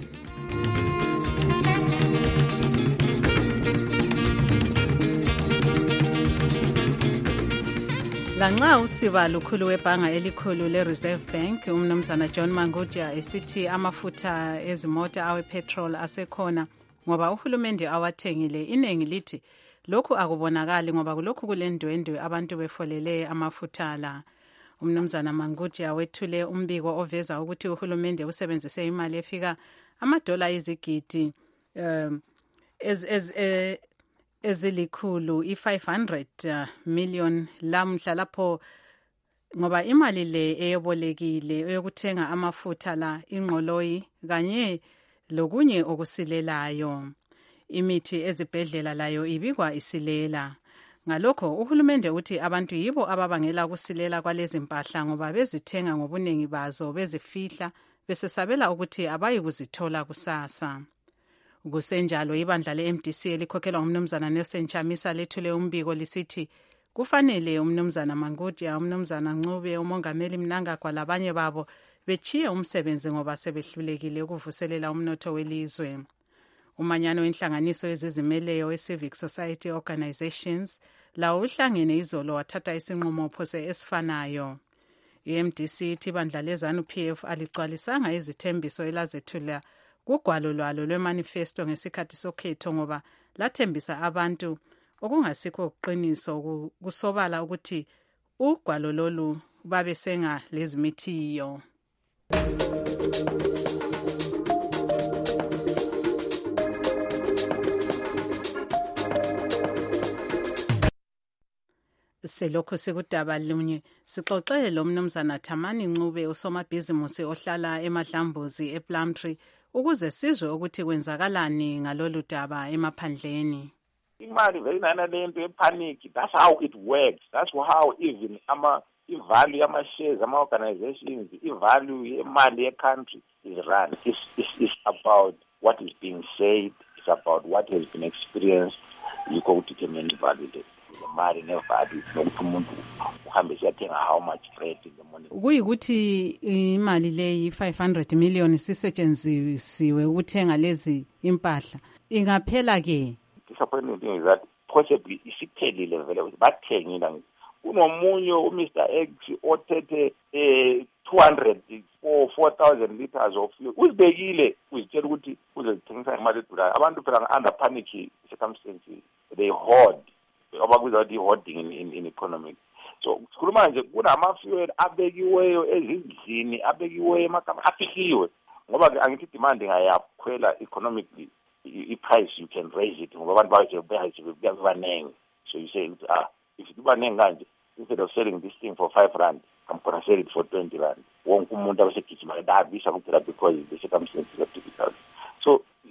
Lanxa usiba lukhulu webhanga elikhulu le-Reserve Bank umnumzana John Mangudia esithi amafutha ezimota awepetrol asekhona ngoba uhulumende awathengile, iningi lithi lokhu akubonakali ngoba kulokhu kulendwendwe abantu befolele amafutha la. Umnumzana Mangudia wethule umbiko oveza ukuthi uhulumende usebenzise imali efika amadola izigidi um, ez, ez, ez, ezilikhulu i-five hundred million lamhla lapho ngoba imali le eyobolekile eyokuthenga amafutha la, ingqoloyi kanye lokunye okusilelayo. Imithi ezibhedlela layo ibikwa isilela. Ngalokho uhulumende uthi abantu yibo ababangela ukusilela kwalezi mpahla ngoba bezithenga ngobuningi bazo bezifihla besesabela ukuthi abayi kuzithola kusasa. Kusenjalo ibandla le-M D C elikhokhelwa umnumzana Nelson Chamisa lethule umbiko lisithi kufanele umnumzana Mangudia, umnumzana Ncube, umongameli Mnangagwa labanye babo bechiye umsebenzi ngoba sebehlulekile ukuvuselela umnotho welizwe. Umanyano wenhlanganiso ezizimeleyo we-Civic Society Organizations lawo uhlangene izolo wathatha isinqumo phose esifanayo. I-M D C ithi ibandla lezanu P F aligcwalisanga izithembiso elazethula kugwalo lwalo lwemanifesto ngesikhathi sokhetho ngoba lathembisa abantu okungasikho uqiniso kusobala ukuthi ugwalo lolu babe senga lezimithiyo. Selokho sekudaba lunye sixoxele lo mnumzana Thamani Ncube usomabhizimusi ohlala eMadlambuzi ePlumtree ukuze sizwe ukuthi kwenzakalani ngalolu daba emaphandleni. Imali veyinana lento epanic, that's how it works. That's how even ama i-value yama-shares, ama-organizations, i-value yemali ye-country is run. It's, it's, it's about what is being said, it's about what has been experienced. Yikho ukuthi kemeni value le mali ne-value nokuthi umuntu uhambe siyathenga how much bread in the morning. Kuyikuthi imali leyi five hundred million sisetshenzisiwe ukuthenga lezi impahla ingaphela ke. Disappointing thing is that possibly isiphelile vele bathengile. Kunomunye uMr X othethe eh two hundred or four thousand liters of fuel. Uzibekile uzitshela ukuthi uzozithengisa imali edulayo. Abantu phela under panic circumstances they hoard. Abakuza the hoarding in, in, in economic. So sikhuluma nje kunama fuel abekiweyo ezindlini abekiweyo emakama afikiwe ngoba ke angithi demand ngayakhwela economically i-price you can raise it ngoba abantu baje bayabanengi. So you say ah if you banengi kanje instead of selling this thing for five rand I'm going to sell it for twenty rand. Wonke umuntu abasegijima dabisa kuphela because the circumstances are difficult. So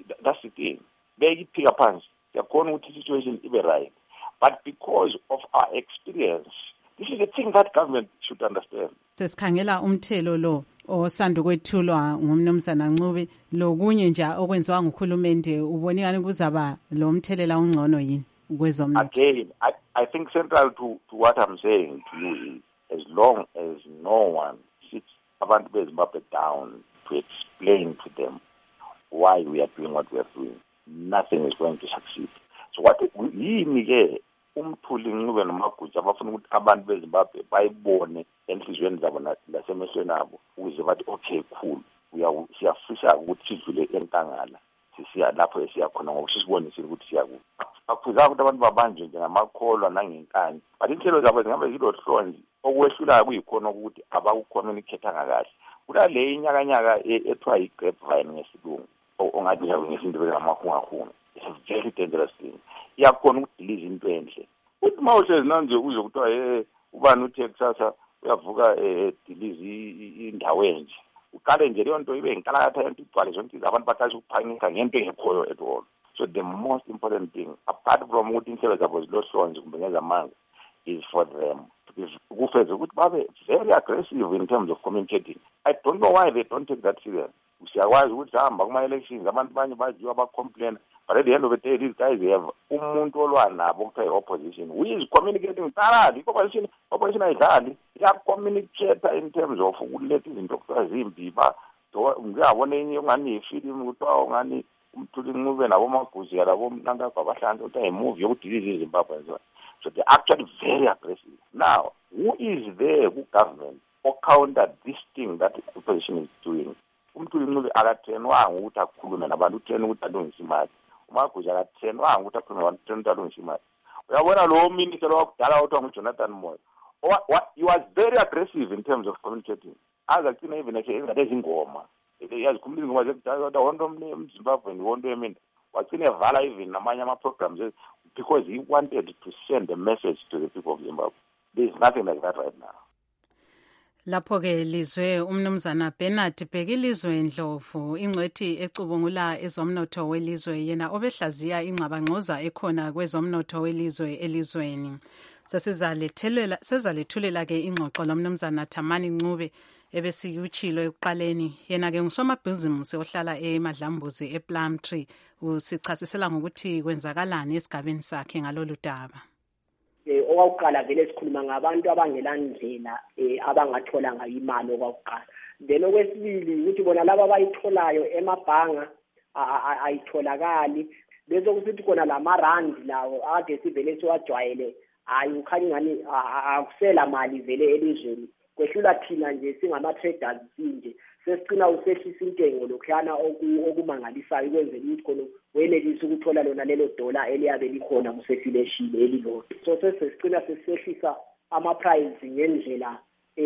that's the thing. Beyiphika phansi yakhona ukuthi situation ibe right. But because of our experience, this is a thing that government should understand. Sesikhangela umthelo lo osanda kwethulwa ngumnumzana Ncube lokunye nje okwenziwa ngukhulumende ubonekani kuzaba lo mthelela ongcono yini kwezomnotho. Again, I, I think central to, to what I'm saying to you is as long as no one sits abantu beZimbabwe down to explain to them why we are doing what we are doing, nothing is going to succeed. So what yini ke umthuli Ncube noMagutsha abafuna ukuthi abantu beZimbabwe bayibone enhlizweni zabo nasemehlweni abo ukuze bathi okay cool siyafisa ukuthi sidlule enkangala sisiya lapho esiya khona ngokusibonisa ukuthi siya ku akuza ukuthi abantu babanje njengamakholwa nangenkani but inhlelo zabo zingabe zilohlonzi okwehlulayo kuyikhona ukuthi abakucommunicate ngakahle kulale inyakanyaka ethiwa i-grapevine ngesilungu ongathi ngesinto bezamahungahunga. It's a very dangerous thing. Iyakhona ukudiliza into enhle uthi mawuhlezi nanje uze kuthiwa eh ubani uthe kusasa uyavuka ediliza indawo enje uqale nje leyo nto ibe inkalakatha yento igcwale zonke abantu baqasha ukuphangisa ngento engekhoyo at all. So the most important thing apart from ukuthi inhlelo zabo zilohlonze kumbe ngezamanga is for them kufeze ukuthi babe very aggressive in terms of communicating. I don't know why they don't take that serious. Usiyakwazi ukuthi hamba kuma-elections abantu banye bajiwa ba-complain, but at the end of the day these guys have umuntu olwa nabo kuthiwa i-opposition who is communicating thoroughly. I-opposition opposition ayidlali iya-communicate in terms of ukuletha izinto kuthiwa zimbi ngiyabona enye ungani ifilimu kuthiwa ungani umthuli Ncube naboMagutsha labonangakho abahlanga kuthiwa imovie yokudiliza iZimbabwe. So they're actually very aggressive. Now, who is there who government or counter this thing that the opposition is doing? Umthuli Ncube akatrenwanga ukuthi akhulume nabantu, utrene ukuthi alungise imali. uMagutsha akatrenwanga ukuthi akhulume nabantu, utrene ukuthi alungise imali. Uyabona lo minister wakudala othiwa nguJonathan Moyo, he was very aggressive in terms of communicating. Azagcina even ezingathi ezingoma yazikhuluma ingoma zekudala kodwa wonke umZimbabwe wonke emini wagcina evala even namanye ama-programs because he wanted to send a message to the people of Zimbabwe. There is nothing like that right now. Lapho ke lizwe umnumzana Bernard Bhekilizwe Ndlovu ingcwethi ecubungula ezomnotho welizwe yena obehlaziya ingxabangxoza ekhona kwezomnotho welizwe elizweni. Sesizalethulela sezalethulela ke ingxoxo lomnumzana Thamani Ncube ebesikutshilo ekuqaleni. Yena ke ngusomabhizinisi ohlala eMadlambuzi ePlumtree usichasisela ngokuthi kwenzakalani esigabeni sakhe ngalolu daba. Eh okwaqala vele sikhuluma ngabantu abangelandlela eh abangathola ngayo imali okwaqala. Then okwesibili ukuthi bona laba abayitholayo emabhanga ayitholakali bese kusithi khona lamarandi lawo ade sivele siwajwayele hayi ukhanya ngani akusela mali vele elizweni. Kwehlula thina nje singama traders sinje sesicina usehlisa intengo lokhana okumangalisayo kwenzela ukuthi khona wenelisa ukuthola lona lelo dollar eliyabe likhona kusefileshile elilodwa. So sesicina sesihlisa ama price ngendlela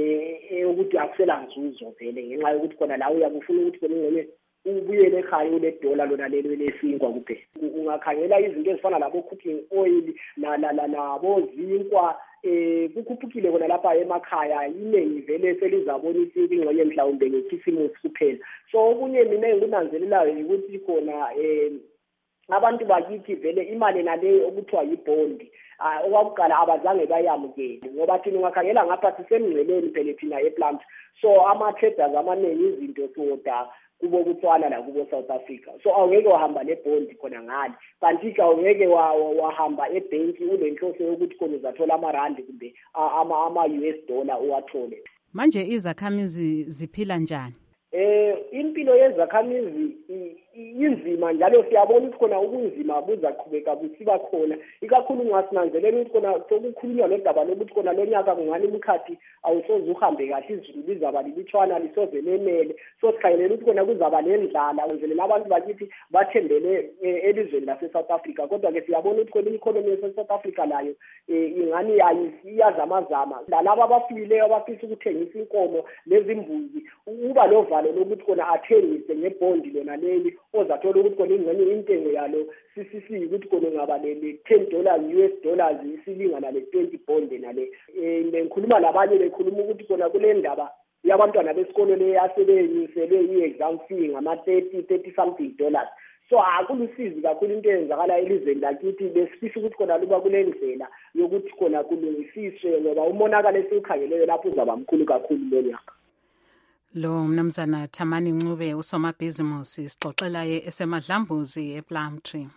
eh ukuthi akusela nzuzo vele ngenxa yokuthi khona la uyabufuna ukuthi khona ngene ubuyele ekhaya ule dollar lona lelo lesinkwa kuphela. Ungakhangela izinto ezifana labo cooking oil la la la nabo zinkwa eh kukhuphukile kona lapha emakhaya iningi vele selizabona isiphi ingxenye mhlawumbe ngekhisimusi kuphela. So okunye mina enginanzelelayo ukuthi khona eh abantu bakithi vele imali naleyo okuthiwa yibondi okwakuqala abazange bayamukele ngoba thina ungakhangela ngapha sisemngceleni phela thina ePlant. So ama traders amaningi izinto soda kubo kutswana la kubo South Africa. So awungeke wahamba nebond khona ngani kanti ke awungeke wahamba ebank unenhloso yokuthi khona uzathola amarandi kumbe ama ama U S dollar uwathole. Manje izakhamizi ziphila njani? Eh impilo yezakhamizi inzima njalo siyabona ukuthi khona ubunzima buzaqhubeka busiba khona ikakhulu ngasinanzelela ukuthi khona sokukhulunywa nodaba lokuthi khona lonyaka kungani umkhathi awusoze uhambe kahle izulu lizaba libithwana lisoze lemele. So sikhayelela ukuthi khona kuzaba nendlala wenzelela abantu bakithi bathembele elizweni lase South Africa kodwa ke siyabona ukuthi khona i-economy yase South Africa layo ingani iyazamazama laba abafileyo abafisa ukuthengisa inkomo nezimbuzi uba lovalo lokuthi khona athengise ngebondi lona leli ozathola ukuthi khona ingxenye intengo yalo sisisi ukuthi khona ngaba le ten dollars U S dollars isilingana le twenty bond nale. Eh ngikhuluma labanye bekhuluma ukuthi khona kule ndaba yabantwana besikole le yasebenyuselwe i-exam fee ngama thirty thirty something dollars. so akulusizi kakhulu into eyenzakala elizweni lakithi. Besifisa ukuthi khona luba kule ndlela yokuthi khona kulungisiswe ngoba umonakalo esiwukhangeleyo lapho uzaba mkhulu kakhulu lonyaka. Lo mnumzana Thamani Ncube usomabhizimusi sixoxelaye esemadlambuzi ePlumtree.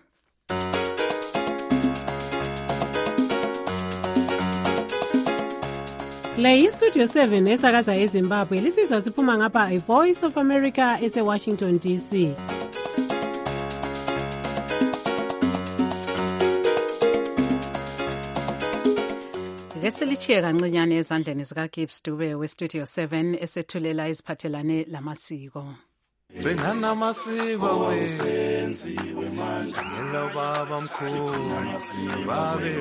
Le iStudio seven esakaza eZimbabwe lisizwa siphuma ngapha iVoice of America eseWashington D C. Leselichiye kancinyane ezandleni zikaGibbs Dube weStudio seven esethulela iziphathelane lamasiko. Benana masiko wenziwe manje ngelo baba mkhulu babe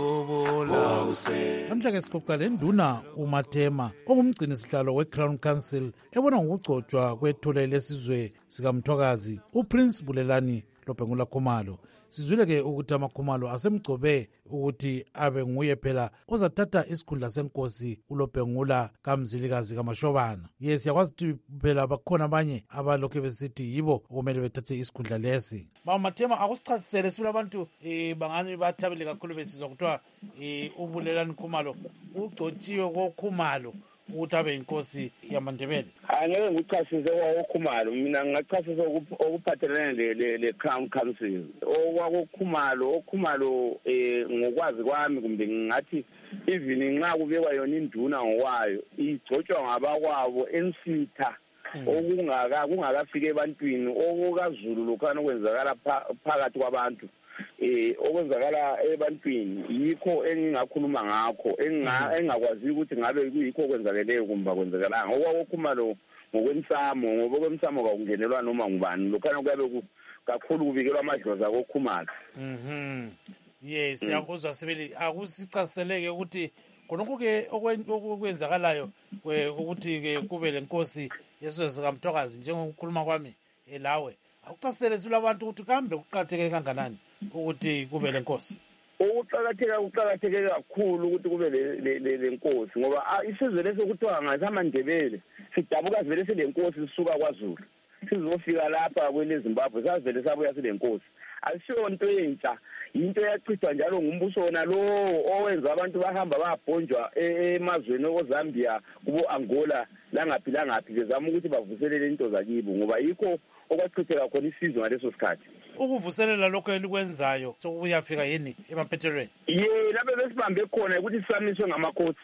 lobola. Namhla ke sixoxa lenduna uMathema ongumgcini sihlalo weCrown Council ebona ngokugcotshwa kwethole lesizwe sikaMthwakazi uPrince Bulelani Lobhengula Khumalo. Sizwile ke ukuthi amakhumalo asemgcobe ukuthi abe nguye phela ozathatha isikhundla senkosi uLobhengula kaMzilikazi kaMashobana. Yes, yakwazi ukuthi phela bakhona abanye abalokho besithi yibo okumele bethathe isikhundla lesi. Mama Mathema akusichasisele sibula abantu eh bangani bathabile kakhulu besizwa kuthiwa eh uBulelani Khumalo ugcotshiwe koKhumalo ukuthi abe inkosi yamaNdebele. Angeke ngichasise kwaKhumalo, mina ngingachasisa okuphathelene le le Crown Council. OkwaKhumalo, oKhumalo eh ngokwazi kwami kumbe ngingathi even nxa kubekwa yona induna ngokwayo igcotshwa ngabakwabo ensitha okungaka kungakafike ebantwini okukaZulu lokhana okwenzakala phakathi kwabantu. Eh okwenzakala ebantwini yikho engingakhuluma ngakho engingakwazi ukuthi ngabe kuyikho okwenzakeleyo kumba kwenzakalanga. OkwaKhumalo ngokwemsamo ngoba kwemsamo kakungenelwa noma ngubani lokhana kuyabe kakhulu kubikelwa amadlozi akoKhumalo. Mhm. Yes, yakuzwa sibili akusichaseleke ukuthi khonokho ke okwenzakalayo ukuthi ke kube lenkosi yesizwe sikaMthwakazi njengokukhuluma kwami elawe. Akuchasele sibili abantu ukuthi kambe kuqhatheke kanganani ukuthi kube lenkosi. Ukuqhakatheka ukuqhakatheke kakhulu ukuthi kube le le nkosi ngoba isizwe lesokuthiwa ngasaMandebele sidabuka vele silenkosi sisuka kwaZulu sizofika lapha kwele Zimbabwe savele sabuya silenkosi. Ayisiyo into entsha, into yachithwa njalo ngumbuso wona lo owenza abantu bahamba babhonjwa emazweni oZambia kubo Angola langaphi langaphi bezama ukuthi bavuselele into zakibo ngoba yikho okwachitheka khona isizwe ngaleso sikhathi. Ukuvuselela lokho elikwenzayo sokuyafika yini emaphethelweni? Ye lapho besibambe khona ukuthi sisamiswe ngamakhosi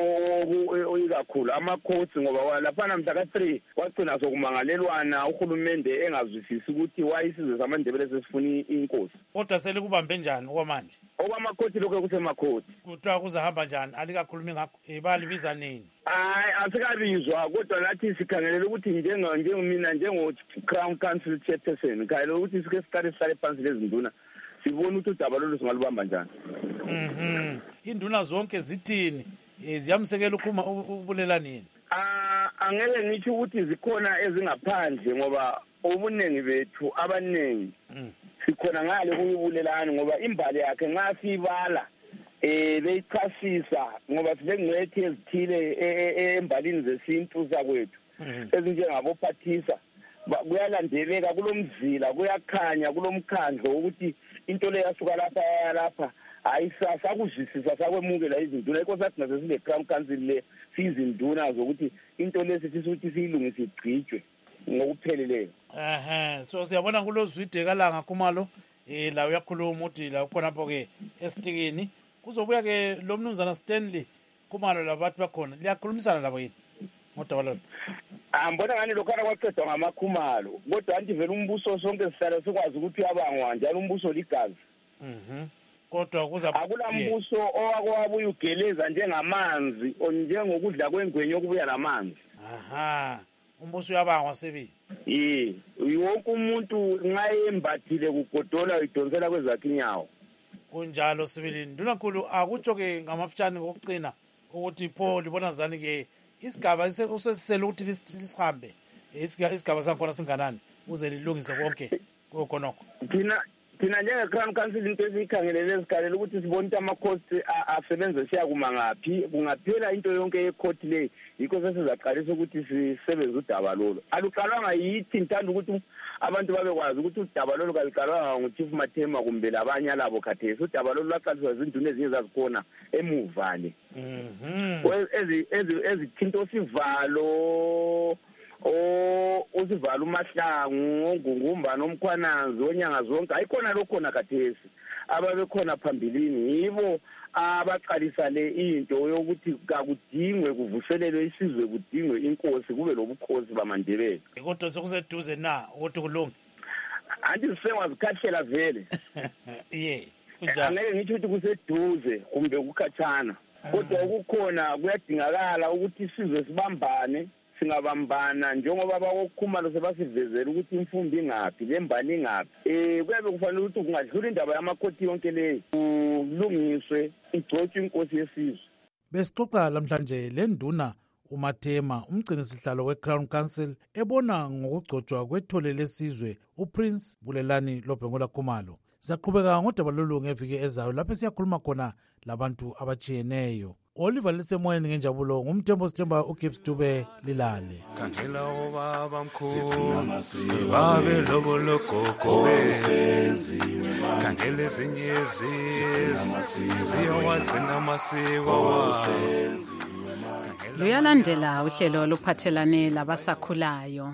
oyikakhulu amakhosi ngoba lapha namhla ka three kwagcina sokumangalelwana uhulumende engazwisisi ukuthi wayisizwe samaNdebele sesifuna inkosi. Kodwa sele kubambe njani okwamanje? Okwamakhosi lokho kusemakhosi. Kuthiwa kuzahamba njani alikakhulumi ngakho balibiza nini? Hayi asikabizwa kodwa lathi sikhangelele ukuthi njengo njengomina njengo Crown Council chairperson khayelo ukuthi sike siqale sihlale phansi lezinduna sibone ukuthi udaba lolu singalubamba njani. Mhm. Induna zonke zithini? Ziyamsekela ukhuma uBulelani yini? Ah angeke ngithi ukuthi zikhona ezingaphandle ngoba ubunengi bethu abanengi sikhona ngale kuyiBulelani ngoba imbali yakhe nxa sibala eh beyichasisa ngoba sibengcwethi ezithile embalini zesintu zakwethu ezinjengabophathisa kuyalandeleka kulomzila kuyakhanya kulomkhandlo ukuthi into le yasuka lapha lapha ayisasa akuzwisisa sakwemukela izinduna inkosi yathi nazo sile Crown Council le sizinduna zokuthi into lesifisa ukuthi siyilungise igcijwe ngokupheleleyo. Ehhe, so siyabona kulozwide kalanga Khumalo eh la uyakhuluma uthi la khona pho ke esitikini kuzobuya ke lo mnumzana Stanley Khumalo labantu bakhona liyakhulumisana labo yini ngoba lo ambona ngani lokhana kwaqedwa ngamaKhumalo kodwa anti vele umbuso sonke sihlala sikwazi ukuthi uyabangwa njalo umbuso ligazi. Mhm. Kodwa kuza akula mbuso owakwabuya ugeleza njengamanzi onjengokudla kwengwenyo okubuya namanzi. Aha. Umbuso uyabangwa sebi. Eh, wonke umuntu nxa embathile kugodola idonsela kwezakhe inyawo. Kunjalo sibili ndunankulu akutsho ke ngamafutshane ngokucina ukuthi pho libona zani ke isigaba usesisele ukuthi lisihambe isigaba sakhona singanani uze lilungise konke kokonoko. Thina thina njenge-Crown Council into esiyikhangelele ezikhalela ukuthi sibone ukuthi ama-cost asebenze siyakuma ngaphi, kungaphela into yonke ye-court le, yikho sesizaqalisa ukuthi sisebenze udaba lolo. Aluqalwanga yithi, ngithanda ukuthi abantu babekwazi ukuthi udaba lolo kaluqalwanga nguChief Mathema kumbe labanye alabo khathesi. Udaba lolo lwaqaliswa zinduna ezinye zazikhona emuva le, ezithinta osivalo o usivala uMahlangu, oNgungumbana, oMkhwanazi, onyanga zonke ayikhona lokhona khathesi. Ababekhona phambilini yibo abaqalisa le into yokuthi kakudingwe kuvuselelwe isizwe, kudingwe inkosi, kube lobukhosi bamaNdebele. Kodwa sekuseduze na ukuthi kulunge? Anti sengwazikhathela vele. Ye. Angeke ngithi ukuthi kuseduze kumbe ukukhathana. Kodwa ukukhona kuyadingakala ukuthi isizwe sibambane, singabambana njengoba bakokhumalo sebasivezela ukuthi imfundo ingaphi, lembali ingaphi. Eh kuyabe kufanele ukuthi kungadlula indaba yamakhothi yonke leyo, kulungiswe igcotshwe inkosi yesizwe. Besixoxa lamhlanje lenduna uMathema, umgcinisihlalo weCrown Council, ebona ngokugcotshwa kwethole lesizwe uPrince Bulelani Lobhengula Khumalo. Sizaqhubeka ngodaba lolu ngeviki ezayo lapho siyakhuluma khona labantu abatshiyeneyo. Oliver lisemoyeni ngenjabulo, ngumthembo sithemba uGibbs Dube lilale. Khangela obaba mkhulu babe lobo logogo senziwe manje, khangela ezinye izizwe ziyawagcina amasiko senziwe manje. Luyalandela uhlelo oluphathelane labasakhulayo.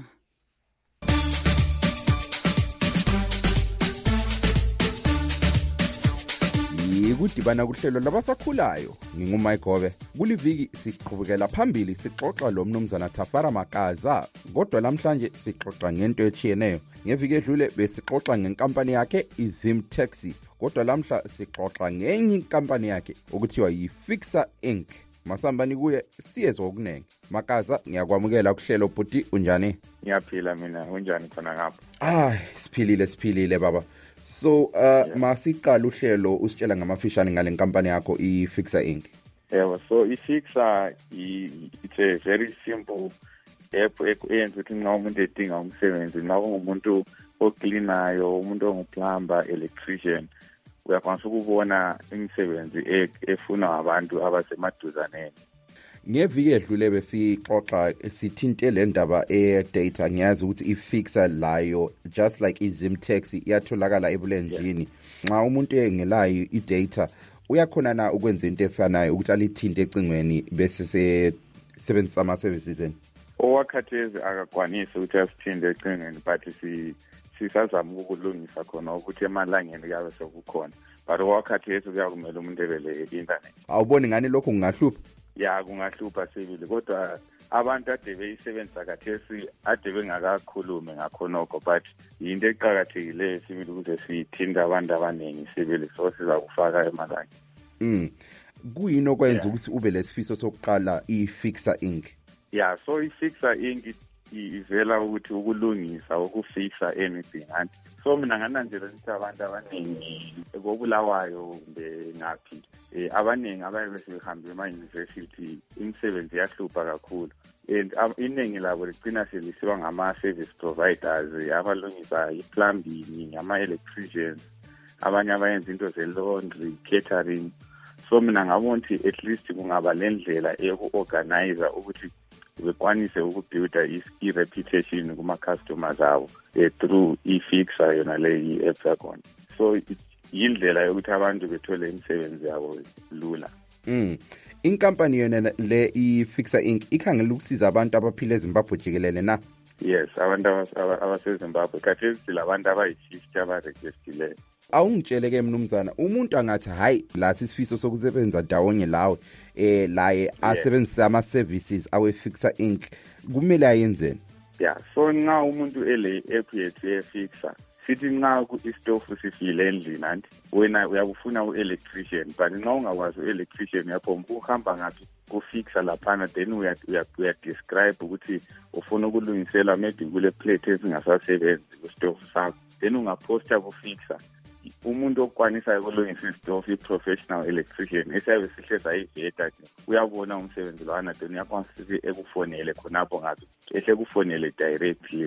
Ikudibana kuhlelo labasakhulayo, nginguMayigobe. Kuliviki siqhubekela phambili sixoxa lo mnumzana Thafara Makaza, kodwa namhlanje sixoxa ngento etshiyeneyo. Ngeviki edlule besixoxa ngenkampani yakhe iZim Taxi, kodwa lamhla sixoxa ngenye inkampani yakhe okuthiwa yiFixer Incorporated. Masambani kuye siyezwa okunenge. Makaza, ngiyakwamukela kuhlelo bhuti, unjani? Ngiyaphila mina, unjani khona ngapha? Ah, siphilile siphilile baba. So uh yeah. Masiqala uhlelo usitshela ngamafishane ngale nkampani yakho iFixer Incorporated. Yeah, so iFixer it's a very simple app eyenza ukuthi nxa umuntu edinga umsebenzi, nxa ungumuntu ocleanayo, umuntu onguplumber, electrician, uyakwanisa ukubona imisebenzi efuna abantu abasemaduzaneni. Ngeviki edlule besixoxa sithinte le ndaba e-data. Ngiyazi ukuthi iFixer layo just like iZim Taxi iyatholakala ebulenjini. Nxa umuntu engelayo i-data uyakhona na ukwenza into efanayo ukuthi alithinte ecingweni bese sebenzisa ama-services eni? Owakhathezi akakwanisi ukuthi asithinte ecingweni, but si sisazama ukulungisa khona ukuthi emalangeni kuyabe sekukhona, but owakhathezi kuyakumele umuntu ebele e-internet. Awuboni ngani lokho kungahlupha? Ya kungahlupha sibili, kodwa abantu ade beyisebenzisa khathesi ade bengakakhulume ngakhonokho, but yinto eqakathekileyo sibili ukuze sithinta abantu abaningi sibili, so siza kufaka emalangeni. Mm. Kuyini okwenza ukuthi ube lesifiso sokuqala iFixer Incorporated? Yeah, so iFixer Incorporated ivela ukuthi ukulungisa, ukufixa anything. And so mina ngananjela ukuthi abantu abaningi ekobulawayo kumbe ngaphi eh abaningi abaye besihamba ema-university imisebenzi yahlupha kakhulu, and iningi labo ligcina selisiwa ngama-service providers abalungisa i-plumbing, ama-electricians, abanye abayenza into ze-laundry, catering. So mina ngabona ukuthi at least kungaba le ndlela eyoku-organize ukuthi bekwanise ukubuilda i-reputation kuma-customers abo eh, through iFixer yona le i-app yakhona. So yindlela yokuthi abantu bethole imisebenzi yabo lula. Mm. Inkampani yona le iFixer Incorporated ikhangela ukusiza abantu abaphila eZimbabwe jikelele na? Yes, abantu abaseZimbabwe khathesi labantu abayi-fifty abaregistileyo. Awungitsheleke mnumzana, umuntu angathi hayi la sisifiso sokusebenza ndawonye lawe eh laye asebenzisa ama services aweFixer Incorporated, kumele ayenzeni? Yeah, so nxa umuntu ele app yethu yeFixer, sithi nxa istofu sifile endlini anti wena uyakufuna u-electrician, but nxa ungakwazi u-electrician uyapho uhamba ngaphi kuFixer laphana, then uyadescribe ukuthi ufuna ukulungisela maybe kule plate ezingasasebenzi kustofu sakho, then ungaposta kuFixer. Umuntu okwanisa ukulungisa istofu, i-professional electrician esabe sihle sayiveta uyabona umsebenzi lwana, then uyakwanisa ukuthi ekufonele khonapho ngapi ehle kufonele directly wena.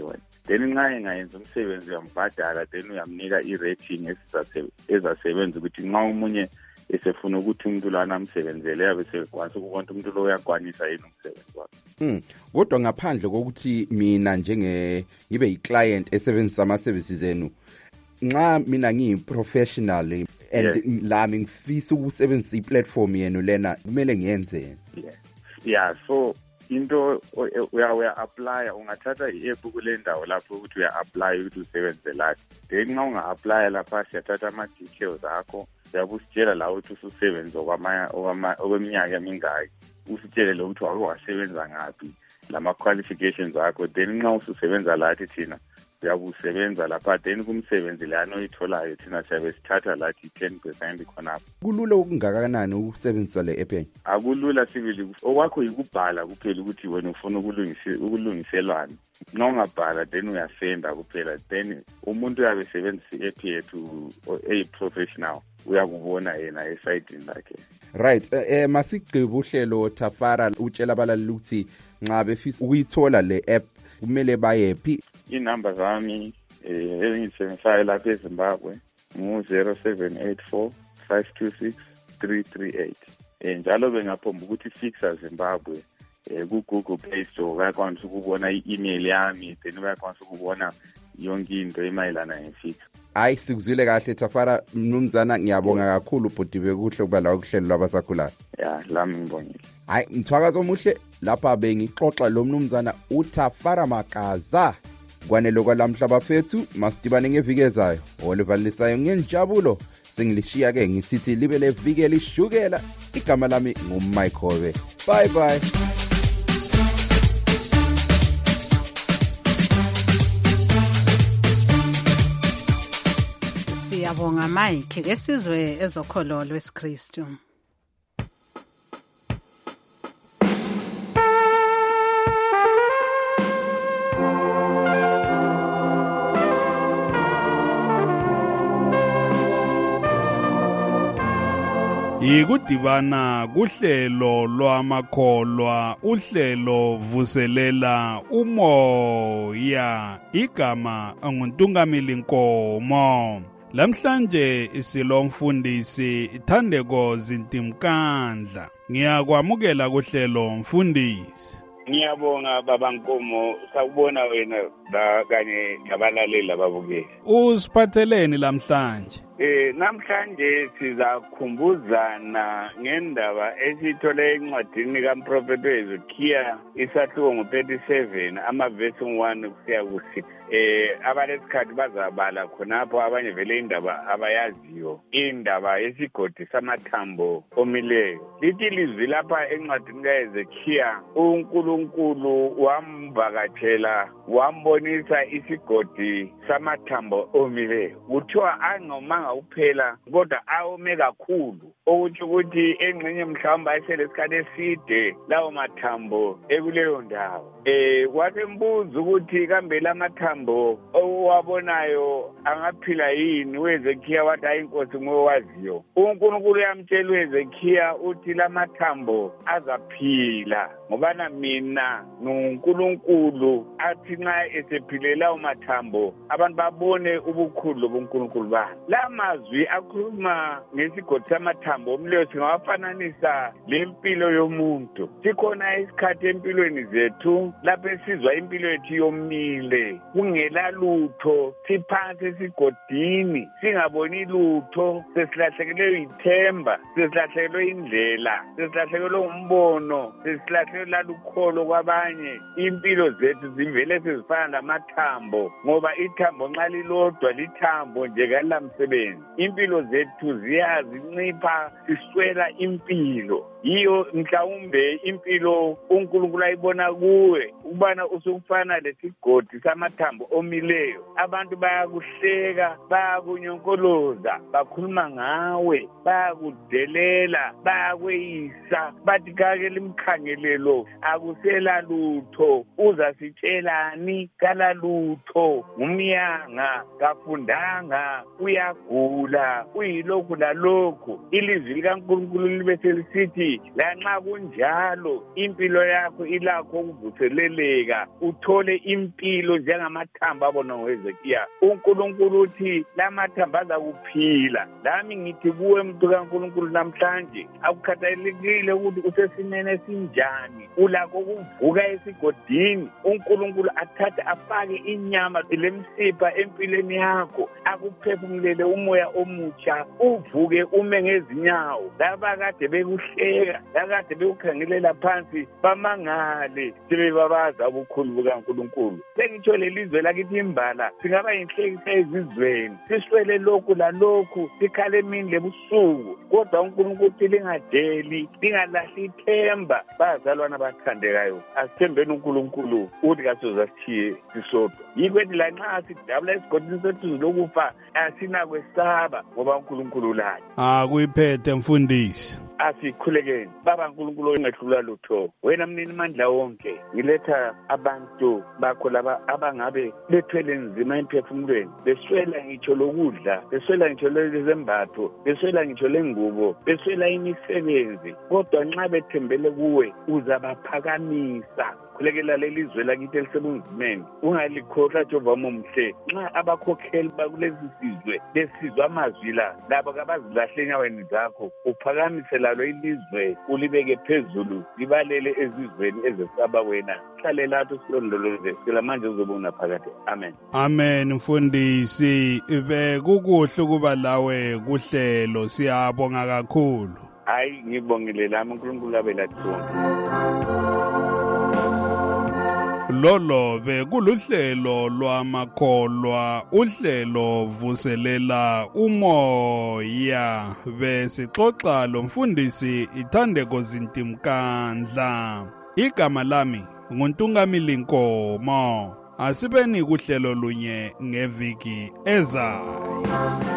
then nxa engayenza umsebenzi uyambhadala then uyamnika i-rating ezasebenza ukuthi nxa umunye esefuna ukuthi umuntu lana amsebenzele yabe sekwanisa ukubona umuntu lo uyakwanisa yini umsebenzi wakhe. Mm. Kodwa ngaphandle kokuthi mina njenge ngibe yi-client esebenzisa ama-services enu, nxa mina ngiyi-professional and yes. lami ngifisa ukusebenzisa i-platform yenu lena kumele ngiyenzeni? Yes. Yeah, so into uya-applya, ungathatha i-app kule ndawo lapho ukuthi uya-applya ukuthi usebenze lapho. Then nxa unga-applya lapha siyathatha ama-details akho, siyabe usitshela la ukuthi ususebenza okweminyaka emingaki, usitshele lo ukuthi wake wasebenza ngaphi, lama-qualifications akho. Then nxa ususebenza lathi thina uyabe usebenza lapha, then kumsebenzi lana oyitholayo thina siyabe sithatha lathi ten percent khonapho. Kulula okungakanani ukusebenzisa le app yenu? Akulula sibili, okwakho yikubhala kuphela ukuthi wena ufuna ukulungiselwani. Nxa ungabhala then uyasenda kuphela, then umuntu uyabe esebenzisa i-app yethu eyi-professional uyakubona yena esayidini lakhe. Right, eh masigqibe uhlelo Thafara utshela abalaleli ukuthi nxa befisa ukuyithola le app kumele bayephi? Inamba zami eh engisebenzayo lapha eZimbabwe ngu zero seven eight four five two six three three eight. Eh njalo bengaphomba ukuthi fixa Zimbabwe eh ku Google Play Store bayakwanisa ukubona i-email yami, then bayakwanisa ukubona yonke into emayelana ngefixa. Hayi sikuzwile kahle Thafara mnumzana, ngiyabonga kakhulu Bhodiwe kuhle kuba la ukuhlelo labasakhulayo. Ya lami ngibongile. Hayi mthwakazo omuhle lapha bengixoxa lo mnumzana uThafara Makaza. Kwanele kwalamhla bafethu masidibane ngeviki ezayo. Olivalisayo ngenjabulo sengilishiya ke ngisithi libe leviki lishukela. Igama lami nguMaikhobe. Bye bye. Siyabonga Mike, ke sizwe ezokholo lwesiKristu. Yikudibana kuhlelo lwamakholwa, uhlelo vuselela umoya. Igama nguNtungamili Nkomo. Lamhlanje silomfundisi Thandeko Zintimkandla. Ngiyakwamukela kuhlelo mfundisi. Ngiyabonga baba Nkomo, sakubona wena la kanye nabalaleli ababukeli. Usiphatheleni lamhlanje? Eh namhlanje sizakhumbuzana ngendaba esithole encwadini kaMprofeti Hezekiya isahluko ngo thirty-seven amavesi one kusiya ku six. Eh abalesikhathi bazabala khonapho, abanye vele indaba abayaziyo, indaba yesigodi samathambo omileyo. Lithi lizwi lapha encwadini kaHezekiya, uNkulunkulu wamvakatshela wambonisa isigodi samathambo omileyo. Kuthiwa angomanga uphela kodwa awome kakhulu, okuthi ukuthi engxenye mhlawumbe ayiselesikhathi eside lawo mathambo ekuleyo ndawo. Eh kwasembuza ukuthi kambe lamathambo owabonayo angaphila yini? uHezekiya wathi hayi inkosi ngowaziyo. uNkulunkulu yamtshela uHezekiya uthi lamathambo azaphila ngobana mina nguNkulunkulu athi nxa esephilela lawo mathambo abantu babone ubukhulu boNkulunkulu bami. Lamazwi akhuluma ngesigodi samathambo omleyo singawafananisa lempilo yomuntu. Sikhona isikhathi empilweni zethu lapho esizwa impilo yethu yomile, kungela lutho, siphansi esigodini, singaboni lutho, sesilahlekelwe ithemba, sesilahlekelwe indlela, sesilahlekelwe umbono, sesilahlekelwe lalukholo kwabanye. Impilo zethu zivele sezifana lamathambo, ngoba ithambo nxa lilodwa lithambo nje kalamsebenzi. Impilo zethu ziyazincipha, siswela impilo. Yiyo mhlawumbe impilo uNkulunkulu ayibona kuwe ubana usukufana lesigodi samathambo omileyo. Abantu bayakuhleka, bayakunyonkoloza, bakhuluma ngawe, bayakudelela, bayakweyisa, bathi kake limkhangelelo akusela lutho, uzasitshelani kala lutho, ngumyanga, kafundanga, uyagula, uyilokhu lalokhu. Ilizwi likaNkulunkulu libe selisithi ukuthi lanxa kunjalo impilo yakho ilakho ukuvuseleleka uthole impilo njengamathambo abona ngoHezekiya. uNkulunkulu uthi lamathambo aza kuphila. Lami ngithi kuwe muntu kaNkulunkulu namhlanje akukhathalekile ukuthi usesimene esinjani, ulakho ukuvuka esigodini uNkulunkulu athathe afake inyama lemsipha empilweni yakho akuphefumulele umoya omutsha uvuke ume ngezinyawo. Laba kade bekuhleka lakade bekukhangelela phansi bamangale sebebabaza ubukhulu bukaNkulunkulu. Sengitsho lelizwe lakithi imbala singaba yinhlekisa ezizweni, siswele lokhu lalokhu, sikhale emini lebusuku, kodwa uNkulunkulu uthi lingadeli, lingalahli ithemba. Bazalwana bathandekayo, asithembeni uNkulunkulu uthi kasizasithiye sisodwa. Yikho ethi lanxa sidabula esigodini sethu lokufa asinakwesaba ngoba uNkulunkulu layo. Akuyiphethe mfundisi. Asikhulekeni baba uNkulunkulu ongehlula lutho. Wena mnini mandla wonke ngiletha abantu bakho laba abangabe bethwele nzima emphefumulweni, beswela ngitsho lokudla, beswela ngitsho lezembatho, beswela ngitsho lengubo, beswela imisebenzi, kodwa nxa bethembele kuwe uzabaphakamisa. Khulekela lelizwe lakithi elisebunzimeni, ungalikhohlwa Jehova omhle. Nxa abakhokheli bakulezi sizwe besizwa amazwi la, labo kabazilahle enyaweni zakho, uphakamise lalo ilizwe ulibeke phezulu, libalele ezizweni ezesaba wena. Hlale lathi silondoloze, phela manje uzobona phakathi. Amen. Amen mfundisi. Ibe kukuhle ukuba lawe kuhlelo, siyabonga kakhulu. Hayi ngibongile lami uNkulunkulu abelathona. Lolo bekuluhlelo lwamakholwa, uhlelo vuselela umoya. Besixoxa lomfundisi Ithandeko Zintimkandla. Igama lami nguNtungamili Nkomo. Asibeni kuhlelo lunye ngeviki ezayo.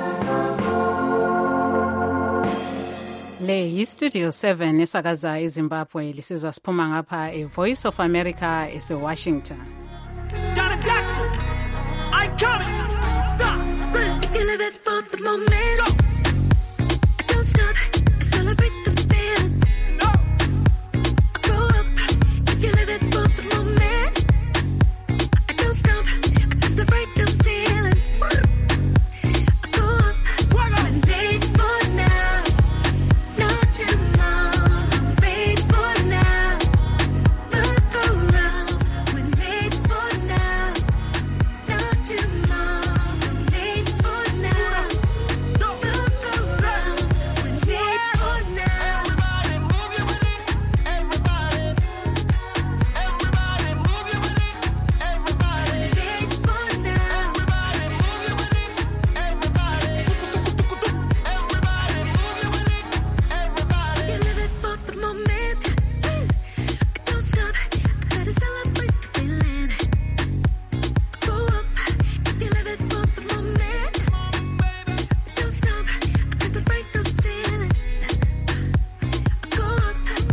Le yi-Studio seven esakaza eZimbabwe, lisizwa siphuma ngapha e-Voice of America ese-Washington. Johnny Jackson, I coming. If you live it for the moment, go. Don't stop, celebrate the feeling. No. Grow up, if you live it for the moment, don't stop, celebrate the ceilings. Go up, when made for now, not tomorrow, made for now. Look around, when made for now, not tomorrow, made for now. Look around, when made for now. Everybody move your with it, everybody. Everybody move your with it, everybody. Made for now. Everybody move your with it, everybody. Everybody move your with it, everybody. You live it for the moment. Don't stop, gotta celebrate the feeling. Go up, if you live it for the moment. Don't stop, celebrate those ceilings. Go up.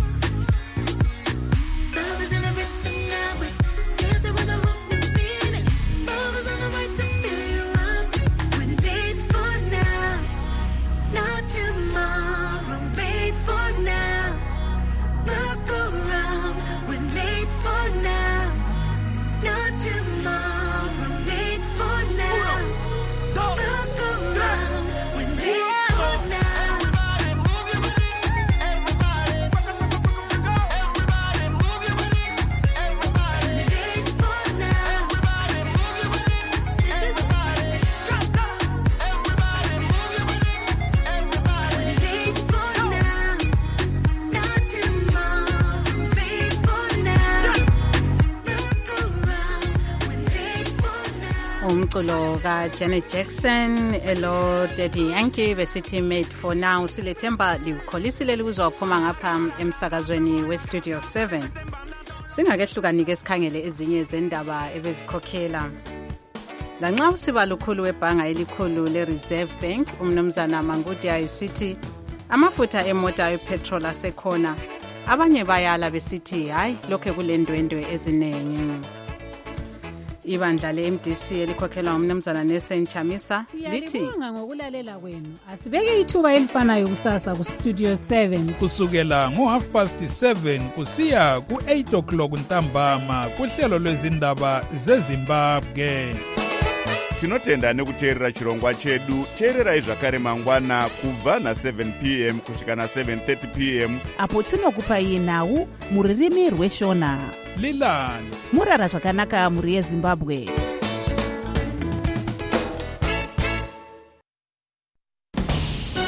Love is in everything now. We dance around the whole feeling. Love is on the way to fill you up. When made for now, not tomorrow, made for now. Look around, we're made for now, not tomorrow, made for now. Look around, we're made for now. Everybody move your with it, everybody. Everybody move your with it, everybody. Made for now. Everybody move your with it, everybody. Everybody move your with it, everybody. Made for now, not tomorrow, made for now. Look around, we're made for now. Umculo kaJanet Jackson elo Daddy Yankee besithi made for now. Silethemba likholisile likuzwaphuma ngapha emsakazweni we-Studio seven. Singakehlukanike esikhangele ezinye zendaba ebezikhokhela. Lanxa usiba lukhulu webhanga elikhulu le-Reserve Bank umnumzana Manguti ayisithi amafutha emota epetrol asekhona, abanye bayala besithi hayi lokho kulendwendwe eziningi. ibandla le-M D C elikhokhelwa ngumnumzana Nelson Chamisa lithi siyalibonga ngokulalela kwenu. Asibeke ithuba elifanayo kusasa kustudio seven kusukela ngo-half past seven kusiya ku-eight o'clock ntambama kuhlelo lwezindaba zezimbabwe. tinotenda nekuteerera chirongwa chedu. teererai zvakare mangwana kubva na-seven p m kusvika na-seven thirty p m apo tinokupai nhau muririmi rweshona. lilani murara zvakanaka muri yezimbabwe.